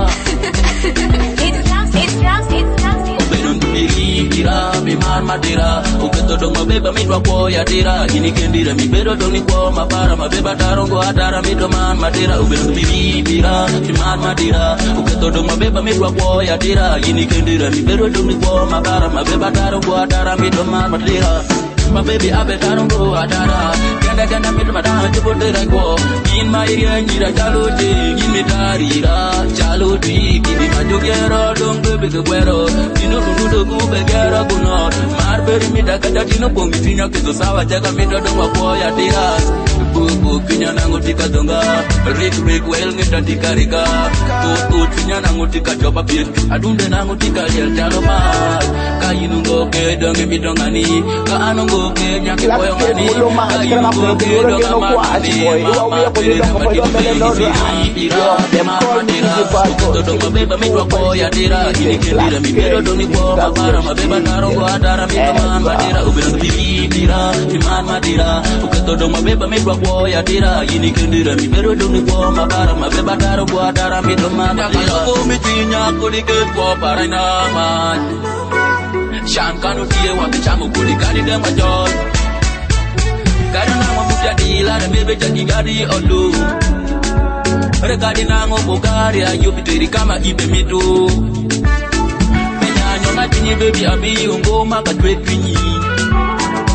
[SPEAKER 1] Ira mi mar madira uketo dongo beba mitwa kwa ya tira ini kendira mi bedo doni kwa mapara mabeba tarongo atara mito man madira ubelo bibira mi mar madira uketo dongo beba mitwa kwa ya tira ini kendira mi bedo doni kwa mapara mabeba tarongo atara mito man madira my baby abe tarongo atara kanda mito madara jibotera ko in my area nyira chaloti gimi tarira chaloti gimi majogero dong bebe gwero dino rudo gube gero kuno marberi mita kata dino bombi tinya kizo sawa jaga mito dongwa kwa ya tiras bubu kinya nango tika donga rik well ngita tika rika tutu tinya nango tika joba pien adunde nango tika yel taloma kayinungo ke donge midongani ka anongo ke nyake koyo ngani kayinungo ke donga mani mama tere matino ira dema matira to dongo beba mitwa kwa ya tira ini kendira mi bedo doni kwa mabara mabeba tarongo atara mitaman madira ubelo bibira timan madira uketo dongo beba mitwa kwa ya tira ini kendira mi bedo doni kwa mabara mabeba tarongo atara mitaman madira ko mitinya ko diket kwa parana man shankanu tie wa bichamu kulikani de major karena mamuja dila de bebe jadi gadi olu rekadi nango bogari ayo biteri kama ibe mitu menyanyo ngatinyi baby abi ngoma katwe twinyi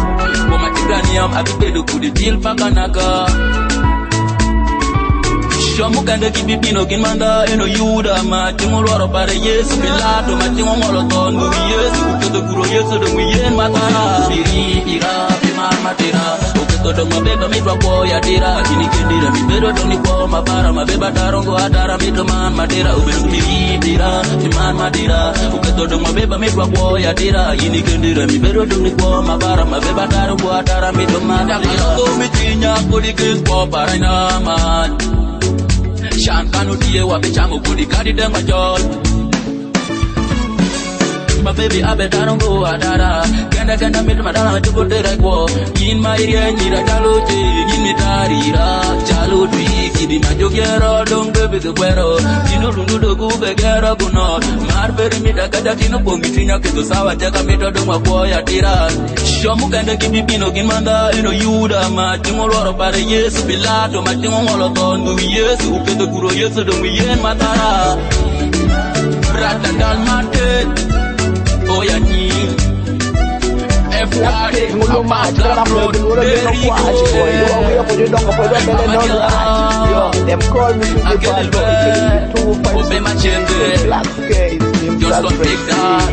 [SPEAKER 1] ngoma tigani am abi bedo kudi til pakanaka Shomu kande kibibino kinmanda eno yuda ma tingo loro pare Yesu Pilato ma tingo moloton mu Yesu uketo kuro Yesu do mu yen matara biri ira piman matira uketo do mabeba mitwa boya tira ini kendira mibedo do ni kwa mabara mabeba tarongo atara mitoman matira ubedo biri tira piman matira uketo do mabeba mitwa boya tira ini kendira mibedo do ni kwa mabara mabeba tarongo atara mitoman matira ko mitinya kodikes kwa paraina man Shan kanu tie wa bechango kudi kadi de majol My baby abe tarongo adara Ganda mit madara chuko tere ko In my area nyira chaluti Gini tarira chaluti Kidi majogero dong baby the cuero Tino lundu do gube gero gunot Mar beri mita kada tino pongi tinya Keto sawa jaka mito dong wakoya tira Shomu kanda kibibino kinmanda eno yuda ma Tingo loro pare Yesu Pilato ma tingo moloton du Yesu uketo kuro Yesu dong yen matara Rata dal mate Oya ni F.Y. Apa upload Very good
[SPEAKER 3] Them call me to the band.
[SPEAKER 1] Obe machende Just don't take that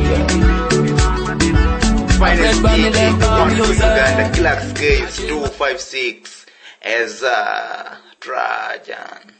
[SPEAKER 4] Finest DJ, the one from Uganda, Clark's Gates 256 as Trajan.